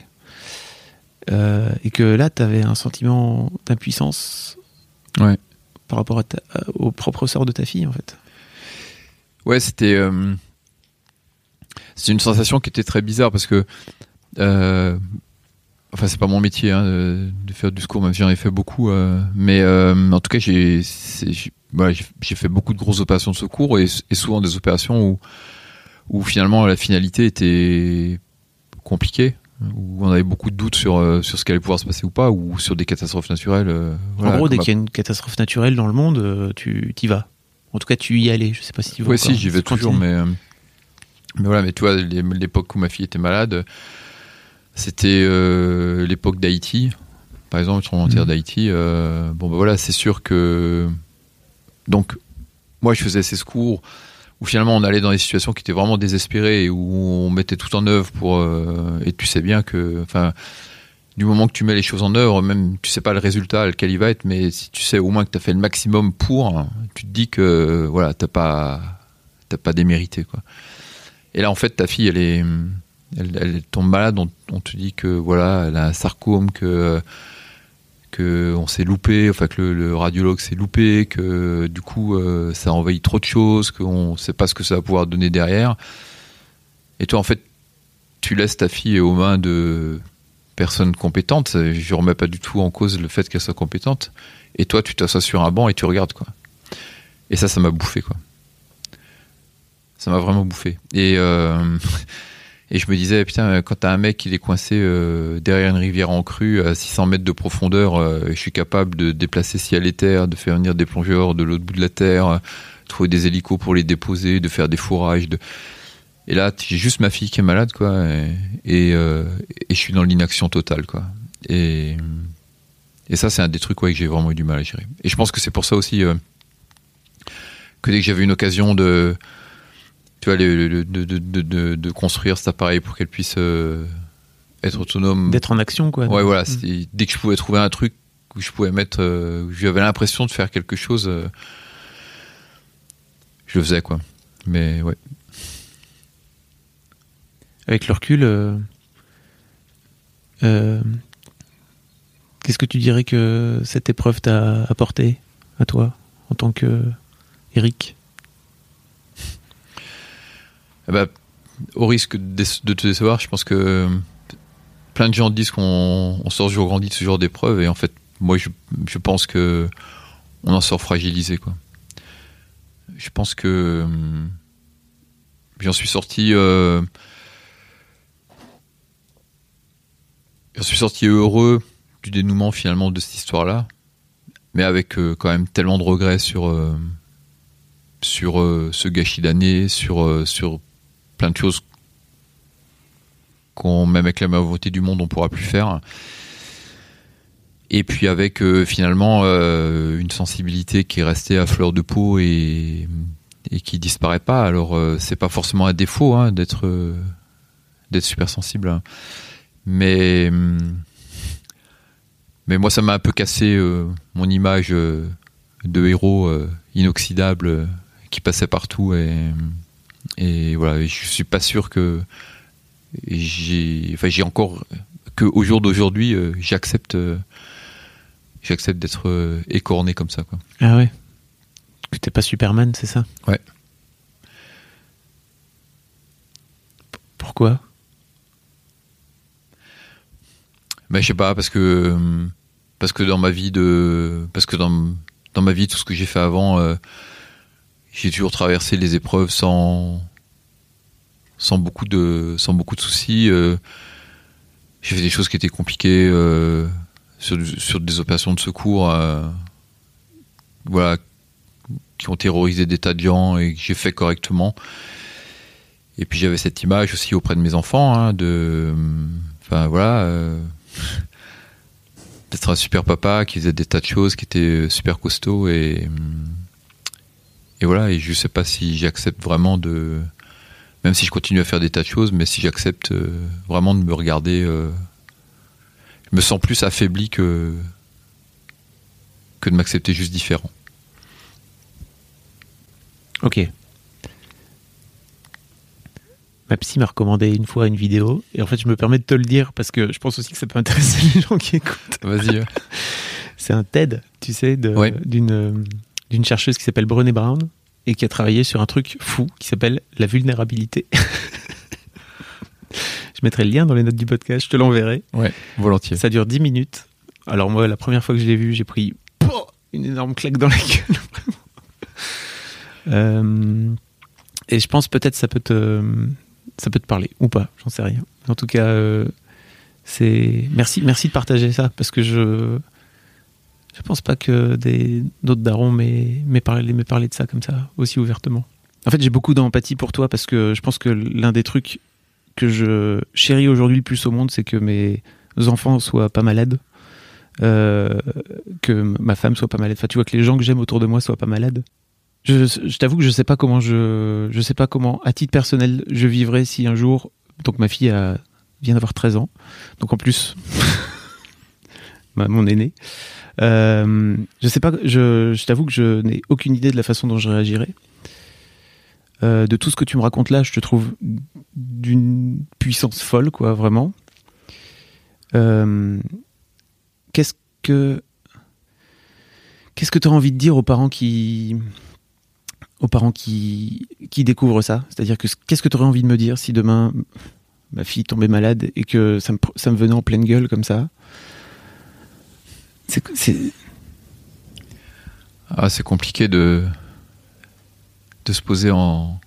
euh, et que là tu avais un sentiment d'impuissance, ouais, par rapport à ta, au propre sort de ta fille en fait. Ouais, c'était euh, c'est une sensation qui était très bizarre parce que euh, enfin c'est pas mon métier hein, de, de faire du secours, même si j'en ai fait beaucoup, euh, mais euh, en tout cas j'ai, c'est, j'ai Voilà, j'ai fait beaucoup de grosses opérations de secours et, et souvent des opérations où, où finalement la finalité était compliquée, où on avait beaucoup de doutes sur, sur ce qui allait pouvoir se passer ou pas, ou sur des catastrophes naturelles. Euh, voilà, en gros, dès à... qu'il y a une catastrophe naturelle dans le monde, tu y vas. En tout cas, tu y allais. Je sais pas si tu vas. Oui, si, j'y vais toujours, mais, mais voilà, mais tu vois, l'époque où ma fille était malade, c'était euh, l'époque d'Haïti, par exemple, le tremblement de terre d'Haïti. Euh, bon, ben voilà, c'est sûr que. Donc, moi, je faisais ces secours où finalement on allait dans des situations qui étaient vraiment désespérées et où on mettait tout en œuvre pour. Euh, et tu sais bien que, enfin, du moment que tu mets les choses en œuvre, même tu sais pas le résultat lequel il va être, mais si tu sais au moins que tu as fait le maximum pour, tu te dis que voilà, t'as pas, t'as pas démérité quoi. Et là, en fait, ta fille, elle est, elle, elle tombe malade, on, on te dit que voilà, elle a un sarcome, que que on s'est loupé, enfin que le, le radiologue s'est loupé, que du coup euh, ça envahit trop de choses, qu'on sait pas ce que ça va pouvoir donner derrière. Et toi en fait tu laisses ta fille aux mains de personnes compétentes. Je remets pas du tout en cause le fait qu'elle soit compétente. Et toi tu t'assois sur un banc et tu regardes quoi. Et ça, ça m'a bouffé quoi. Ça m'a vraiment bouffé. Et euh, Et je me disais, putain, quand t'as un mec qui est coincé euh, derrière une rivière en crue à six cents mètres de profondeur, euh, je suis capable de déplacer ciel et terre, de faire venir des plongeurs de l'autre bout de la terre, euh, trouver des hélicos pour les déposer, de faire des fourrages. De... Et là, j'ai juste ma fille qui est malade, quoi, et, et, euh, et je suis dans l'inaction totale, quoi. Et, et ça, c'est un des trucs ouais, que j'ai vraiment eu du mal à gérer. Et je pense que c'est pour ça aussi euh, que dès que j'avais une occasion de... Tu vois, le, le, de, de, de, de construire cet appareil pour qu'elle puisse euh, être autonome. D'être en action, quoi. Ouais, voilà. Mmh. Dès que je pouvais trouver un truc où je pouvais mettre. Euh, où j'avais l'impression de faire quelque chose, euh, je le faisais, quoi. Mais ouais. Avec le recul, euh, euh, qu'est-ce que tu dirais que cette épreuve t'a apporté à toi, en tant que Eric ? Eh ben, au risque de te décevoir, je pense que plein de gens disent qu'on on sort toujours grandi de ce genre d'épreuve, et en fait, moi, je, je pense que on en sort fragilisé, quoi. Je pense que j'en suis sorti, euh, j'en suis sorti heureux du dénouement finalement de cette histoire-là, mais avec euh, quand même tellement de regrets sur euh, sur euh, ce gâchis d'années, sur euh, sur plein de choses qu'on, même avec la meilleure volonté du monde, on pourra plus faire. Et puis avec euh, finalement euh, une sensibilité qui est restée à fleur de peau et, et qui disparaît pas. Alors euh, c'est pas forcément un défaut hein, d'être euh, d'être super sensible, hein. Mais mais moi, ça m'a un peu cassé euh, mon image euh, de héros euh, inoxydable euh, qui passait partout. Et, et voilà, je suis pas sûr que j'ai, enfin, j'ai encore que au jour d'aujourd'hui, euh, j'accepte, euh, j'accepte d'être euh, écorné comme ça, quoi. Ah ouais. Que t'es pas Superman, c'est ça? Ouais. P- pourquoi? Mais je sais pas, parce que parce que dans ma vie de parce que dans dans ma vie tout ce que j'ai fait avant, euh, j'ai toujours traversé les épreuves sans sans beaucoup de sans beaucoup de soucis. Euh, j'ai fait des choses qui étaient compliquées euh, sur sur des opérations de secours, euh, voilà, qui ont terrorisé des tas de gens et que j'ai fait correctement. Et puis j'avais cette image aussi auprès de mes enfants, hein, de enfin voilà. Euh, d'être un super papa qui faisait des tas de choses, qui était super costaud, et et voilà, et je sais pas si j'accepte vraiment de, même si je continue à faire des tas de choses, mais si j'accepte vraiment de me regarder, euh, je me sens plus affaibli que que de m'accepter juste différent. Ok. Ma psy m'a recommandé une fois une vidéo, et en fait je me permets de te le dire parce que je pense aussi que ça peut intéresser les gens qui écoutent. Vas-y. C'est un TED, tu sais, de, ouais. d'une, d'une chercheuse qui s'appelle Brené Brown et qui a travaillé sur un truc fou qui s'appelle la vulnérabilité. Je mettrai le lien dans les notes du podcast, je te l'enverrai. Ouais, volontiers. Ça dure dix minutes. Alors moi, la première fois que je l'ai vu, j'ai pris oh, une énorme claque dans la gueule. euh, et je pense peut-être ça peut te... ça peut te parler ou pas, j'en sais rien. En tout cas, euh, c'est merci, merci de partager ça parce que je je pense pas que des d'autres darons m'aient, m'aient parlé, m'aient parlé de ça comme ça aussi ouvertement. En fait, j'ai beaucoup d'empathie pour toi parce que je pense que l'un des trucs que je chéris aujourd'hui le plus au monde, c'est que mes enfants soient pas malades, euh, que ma femme soit pas malade. Enfin, tu vois, que les gens que j'aime autour de moi soient pas malades. Je, je t'avoue que je sais pas comment je, je sais pas comment, à titre personnel, je vivrais si un jour, donc ma fille a, vient d'avoir treize ans, donc en plus, mon aîné, euh, je sais pas, je, je t'avoue que je n'ai aucune idée de la façon dont je réagirais. Euh, de tout ce que tu me racontes là, je te trouve d'une puissance folle, quoi, vraiment. Euh, qu'est-ce que, qu'est-ce que tu aurais envie de dire aux parents qui, aux parents qui, qui découvrent ça? C'est-à-dire que qu'est-ce que tu aurais envie de me dire si demain ma fille tombait malade et que ça me, ça me venait en pleine gueule comme ça? C'est, c'est... Ah, c'est compliqué de de se poser en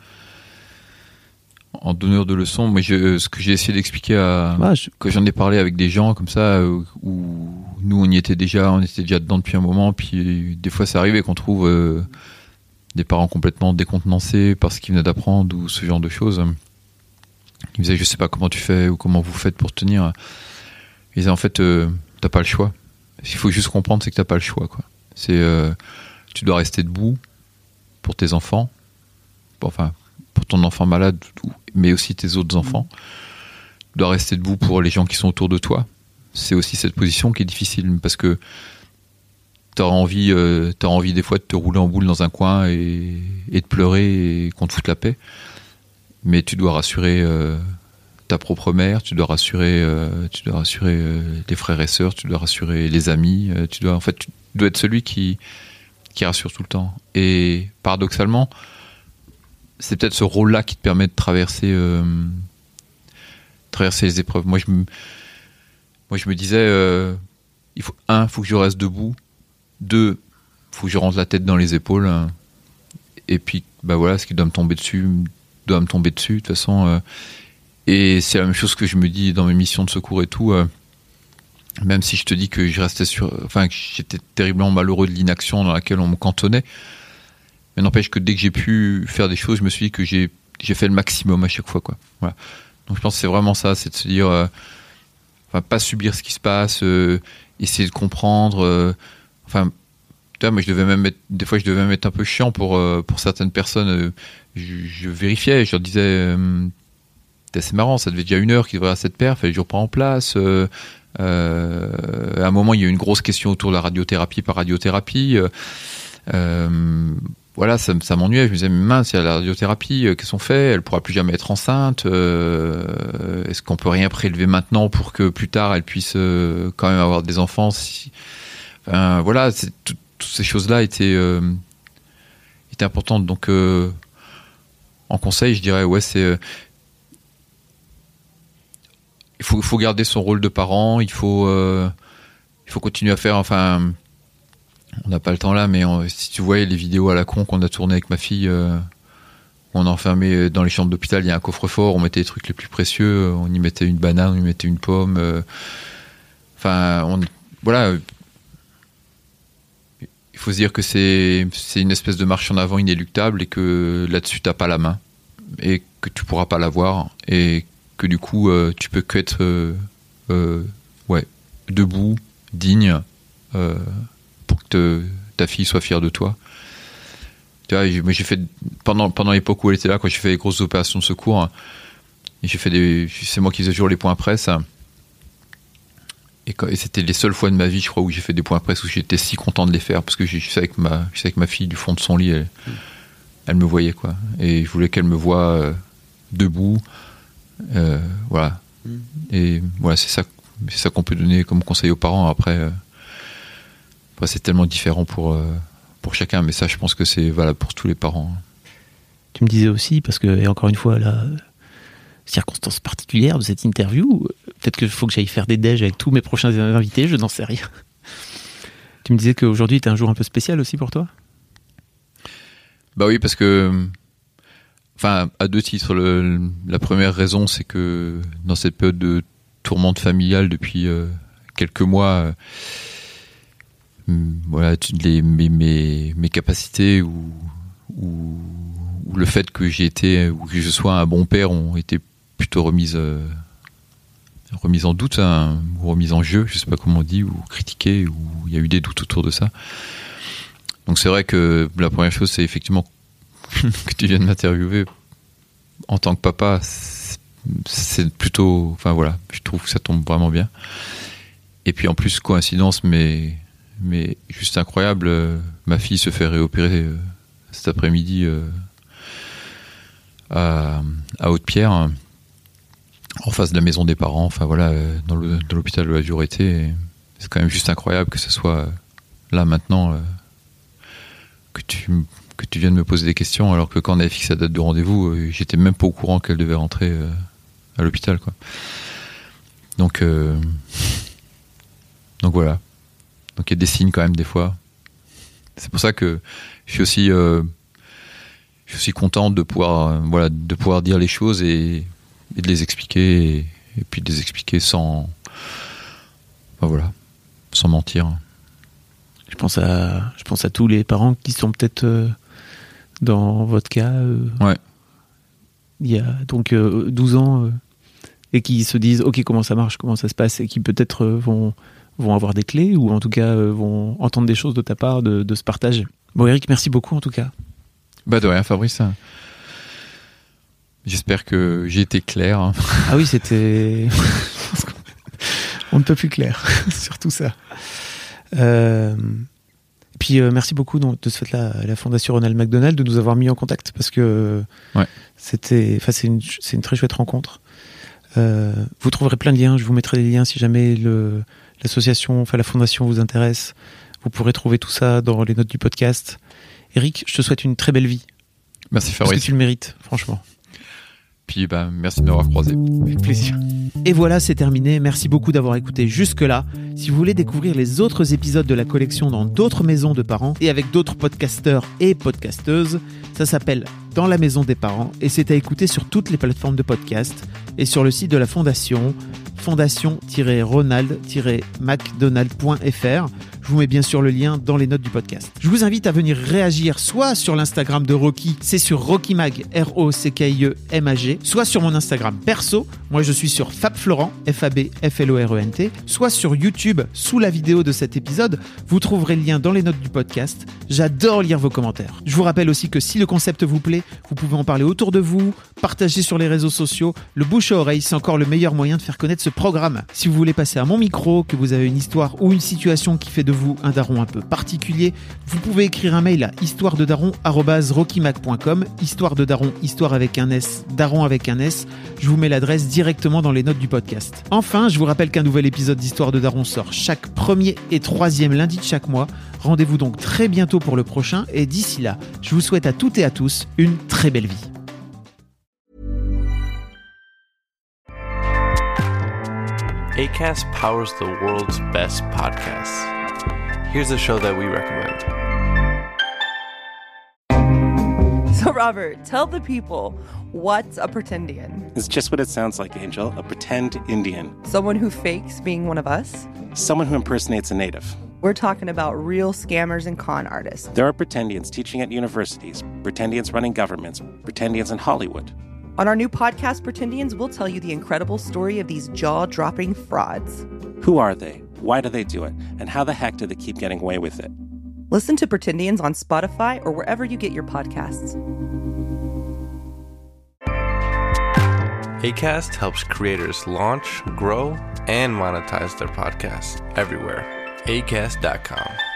en donneur de leçons. Moi, je, ce que j'ai essayé d'expliquer à ouais, je... que j'en ai parlé avec des gens comme ça où, où nous on y était déjà, on était déjà dedans depuis un moment, puis des fois ça arrivait qu'on trouve euh, des parents complètement décontenancés par ce qu'ils venaient d'apprendre ou ce genre de choses. Ils disaient je sais pas comment tu fais ou comment vous faites pour tenir. Ils disaient en fait euh, t'as pas le choix. Ce qu'il faut juste comprendre c'est que t'as pas le choix, quoi. C'est euh, tu dois rester debout pour tes enfants, enfin pour ton enfant malade, mais aussi tes autres enfants. Tu dois rester debout pour les gens qui sont autour de toi. C'est aussi cette position qui est difficile parce que t'auras envie, euh, t'auras envie des fois de te rouler en boule dans un coin et, et de pleurer et qu'on te foute la paix. Mais tu dois rassurer euh, ta propre mère, tu dois rassurer, euh, tu dois rassurer euh, les frères et sœurs, tu dois rassurer les amis. Euh, tu dois, en fait, tu dois être celui qui qui rassure tout le temps. Et paradoxalement, c'est peut-être ce rôle-là qui te permet de traverser, euh, traverser les épreuves. Moi, je me, moi, je me disais, euh, il faut un, faut que je reste debout. Deux, faut que je rentre la tête dans les épaules. Hein. Et puis, bah voilà, ce qui doit me tomber dessus, doit me tomber dessus. De toute façon, euh, et c'est la même chose que je me dis dans mes missions de secours et tout. Euh, Même si je te dis que je restais sur, enfin que j'étais terriblement malheureux de l'inaction dans laquelle on me cantonnait, mais n'empêche que dès que j'ai pu faire des choses, je me suis dit que j'ai j'ai fait le maximum à chaque fois, quoi. Voilà. Donc je pense que c'est vraiment ça, c'est de se dire, euh, enfin pas subir ce qui se passe, euh, essayer de comprendre. Euh, enfin, tu vois, moi je devais même être, des fois je devais même être un peu chiant pour euh, pour certaines personnes. Euh, je, je vérifiais, je leur disais, euh, c'est marrant, ça devait déjà une heure qu'il devrait avoir cette paire, fallait toujours pas en place. Euh, Euh, à un moment, il y a eu une grosse question autour de la radiothérapie par radiothérapie. Euh, euh, voilà, ça, ça m'ennuyait. Je me disais, mince, il y a la radiothérapie, euh, qu'est-ce qu'on fait ? Elle pourra plus jamais être enceinte. Euh, est-ce qu'on peut rien prélever maintenant pour que plus tard, elle puisse euh, quand même avoir des enfants si... enfin, voilà, c'est, tout, toutes ces choses-là étaient, euh, étaient importantes. Donc, euh, en conseil, je dirais, ouais, c'est... Euh, il faut, il faut garder son rôle de parent, il faut, euh, il faut continuer à faire... Enfin, on n'a pas le temps là, mais on, si tu voyais les vidéos à la con qu'on a tournées avec ma fille, euh, on enfermait dans les chambres d'hôpital, il y a un coffre-fort, on mettait les trucs les plus précieux, on y mettait une banane, on y mettait une pomme. Euh, enfin, on, voilà... Il faut se dire que c'est, c'est une espèce de marche en avant inéluctable et que là-dessus, tu n'as pas la main et que tu ne pourras pas l'avoir et que du coup, euh, tu peux qu'être euh, euh, ouais, debout, digne, euh, pour que te, ta fille soit fière de toi. Tu vois, j'ai, j'ai fait, pendant, pendant l'époque où elle était là, quand j'ai fait les grosses opérations de secours, et j'ai fait des, c'est moi qui faisais toujours les points presse. Et, quand, et c'était les seules fois de ma vie, je crois, où j'ai fait des points presse où j'étais si content de les faire parce que je sais que ma, je sais que ma fille du fond de son lit, elle, mmh. elle me voyait quoi. Et je voulais qu'elle me voie euh, debout, euh, voilà. Mmh. Et voilà, c'est ça, c'est ça qu'on peut donner comme conseil aux parents. Après, euh, après c'est tellement différent pour euh, pour chacun, mais ça, je pense que c'est valable pour tous les parents. Tu me disais aussi parce que et encore une fois là. Circonstances particulières de cette interview. Peut-être qu'il faut que j'aille faire des déj avec tous mes prochains invités, je n'en sais rien. Tu me disais qu'aujourd'hui était un jour un peu spécial aussi pour toi ? Bah oui, parce que, enfin, à deux titres. Le, la première raison, c'est que dans cette période de tourmente familiale depuis euh, quelques mois, euh, voilà, les, mes, mes, mes capacités ou, ou, ou le fait que j'ai été ou que je sois un bon père ont été plutôt remise euh, remise en doute, hein, ou remise en jeu, je sais pas comment on dit, ou critiquée, ou il y a eu des doutes autour de ça. Donc c'est vrai que la première chose, c'est effectivement que tu viennes m'interviewer en tant que papa, c'est, c'est plutôt, enfin voilà, je trouve que ça tombe vraiment bien. Et puis en plus, coïncidence, mais mais juste incroyable, euh, ma fille se fait réopérer euh, cet après-midi euh, à, à Haute-Pierre, en face de la maison des parents, enfin voilà, dans, le, dans l'hôpital où elle a toujours été. Et c'est quand même juste incroyable que ce soit là maintenant, euh, que tu que tu viennes me poser des questions, alors que quand on avait fixé la date de rendez-vous, euh, j'étais même pas au courant qu'elle devait rentrer euh, à l'hôpital, quoi. Donc euh, donc voilà. Donc il y a des signes quand même des fois. C'est pour ça que je suis aussi euh, je suis aussi content de pouvoir euh, voilà de pouvoir dire les choses et et de les expliquer, et, et puis de les expliquer sans, ben voilà, sans mentir. Je pense à, je pense à tous les parents qui sont peut-être euh, dans votre cas. Euh, ouais. Il y a donc euh, douze ans euh, et qui se disent ok, comment ça marche, comment ça se passe, et qui peut-être euh, vont vont avoir des clés ou en tout cas euh, vont entendre des choses de ta part, de, de ce partage. Bon, Eric, merci beaucoup en tout cas. Bah de rien, Fabrice. J'espère que j'ai été clair. Ah oui, c'était... On ne peut plus clair sur tout ça. Euh... Et puis, euh, merci beaucoup donc, de ce fait-là à la Fondation Ronald McDonald de nous avoir mis en contact parce que ouais. c'était... Enfin, c'est, une... c'est une très chouette rencontre. Euh... Vous trouverez plein de liens. Je vous mettrai des liens si jamais le... l'association, enfin la Fondation vous intéresse. Vous pourrez trouver tout ça dans les notes du podcast. Eric, je te souhaite une très belle vie. Merci Fabrice. Parce que tu le mérites, franchement. Puis bah, merci de m'avoir croisé. Avec plaisir. Et voilà, c'est terminé. Merci beaucoup d'avoir écouté jusque-là. Si vous voulez découvrir les autres épisodes de la collection dans d'autres maisons de parents et avec d'autres podcasteurs et podcasteuses, ça s'appelle Dans la maison des parents et c'est à écouter sur toutes les plateformes de podcast et sur le site de la Fondation, fondation tiret ronald tiret macdonald point f r. Je vous mets bien sûr le lien dans les notes du podcast. Je vous invite à venir réagir soit sur l'Instagram de Rocky, c'est sur RockyMag, R O C K I E M A G, soit sur mon Instagram perso, moi je suis sur FabFlorent, F A B F L O R E N T, soit sur YouTube, sous la vidéo de cet épisode, vous trouverez le lien dans les notes du podcast. J'adore lire vos commentaires. Je vous rappelle aussi que si le concept vous plaît, vous pouvez en parler autour de vous, partager sur les réseaux sociaux. Le bouche à oreille, c'est encore le meilleur moyen de faire connaître ce programme. Si vous voulez passer à mon micro, que vous avez une histoire ou une situation qui fait de vous un daron un peu particulier, vous pouvez écrire un mail à histoire de daron arobase rockymag point com, histoire de daron, histoire avec un S, daron avec un S. Je vous mets l'adresse directement dans les notes du podcast. Enfin, je vous rappelle qu'un nouvel épisode d'Histoire de Daron sort chaque premier et troisième lundi de chaque mois. Rendez-vous donc très bientôt pour le prochain et d'ici là, je vous souhaite à toutes et à tous une très belle vie. Acast powers the world's best podcasts. Here's a show that we recommend. So, Robert, tell the people, what's a pretendian? It's just what it sounds like, Angel. A pretend Indian. Someone who fakes being one of us? Someone who impersonates a native. We're talking about real scammers and con artists. There are pretendians teaching at universities, pretendians running governments, pretendians in Hollywood. On our new podcast, Pretendians, we'll tell you the incredible story of these jaw-dropping frauds. Who are they? Why do they do it? And how the heck do they keep getting away with it? Listen to Pretendians on Spotify or wherever you get your podcasts. Acast helps creators launch, grow, and monetize their podcasts everywhere. acast dot com.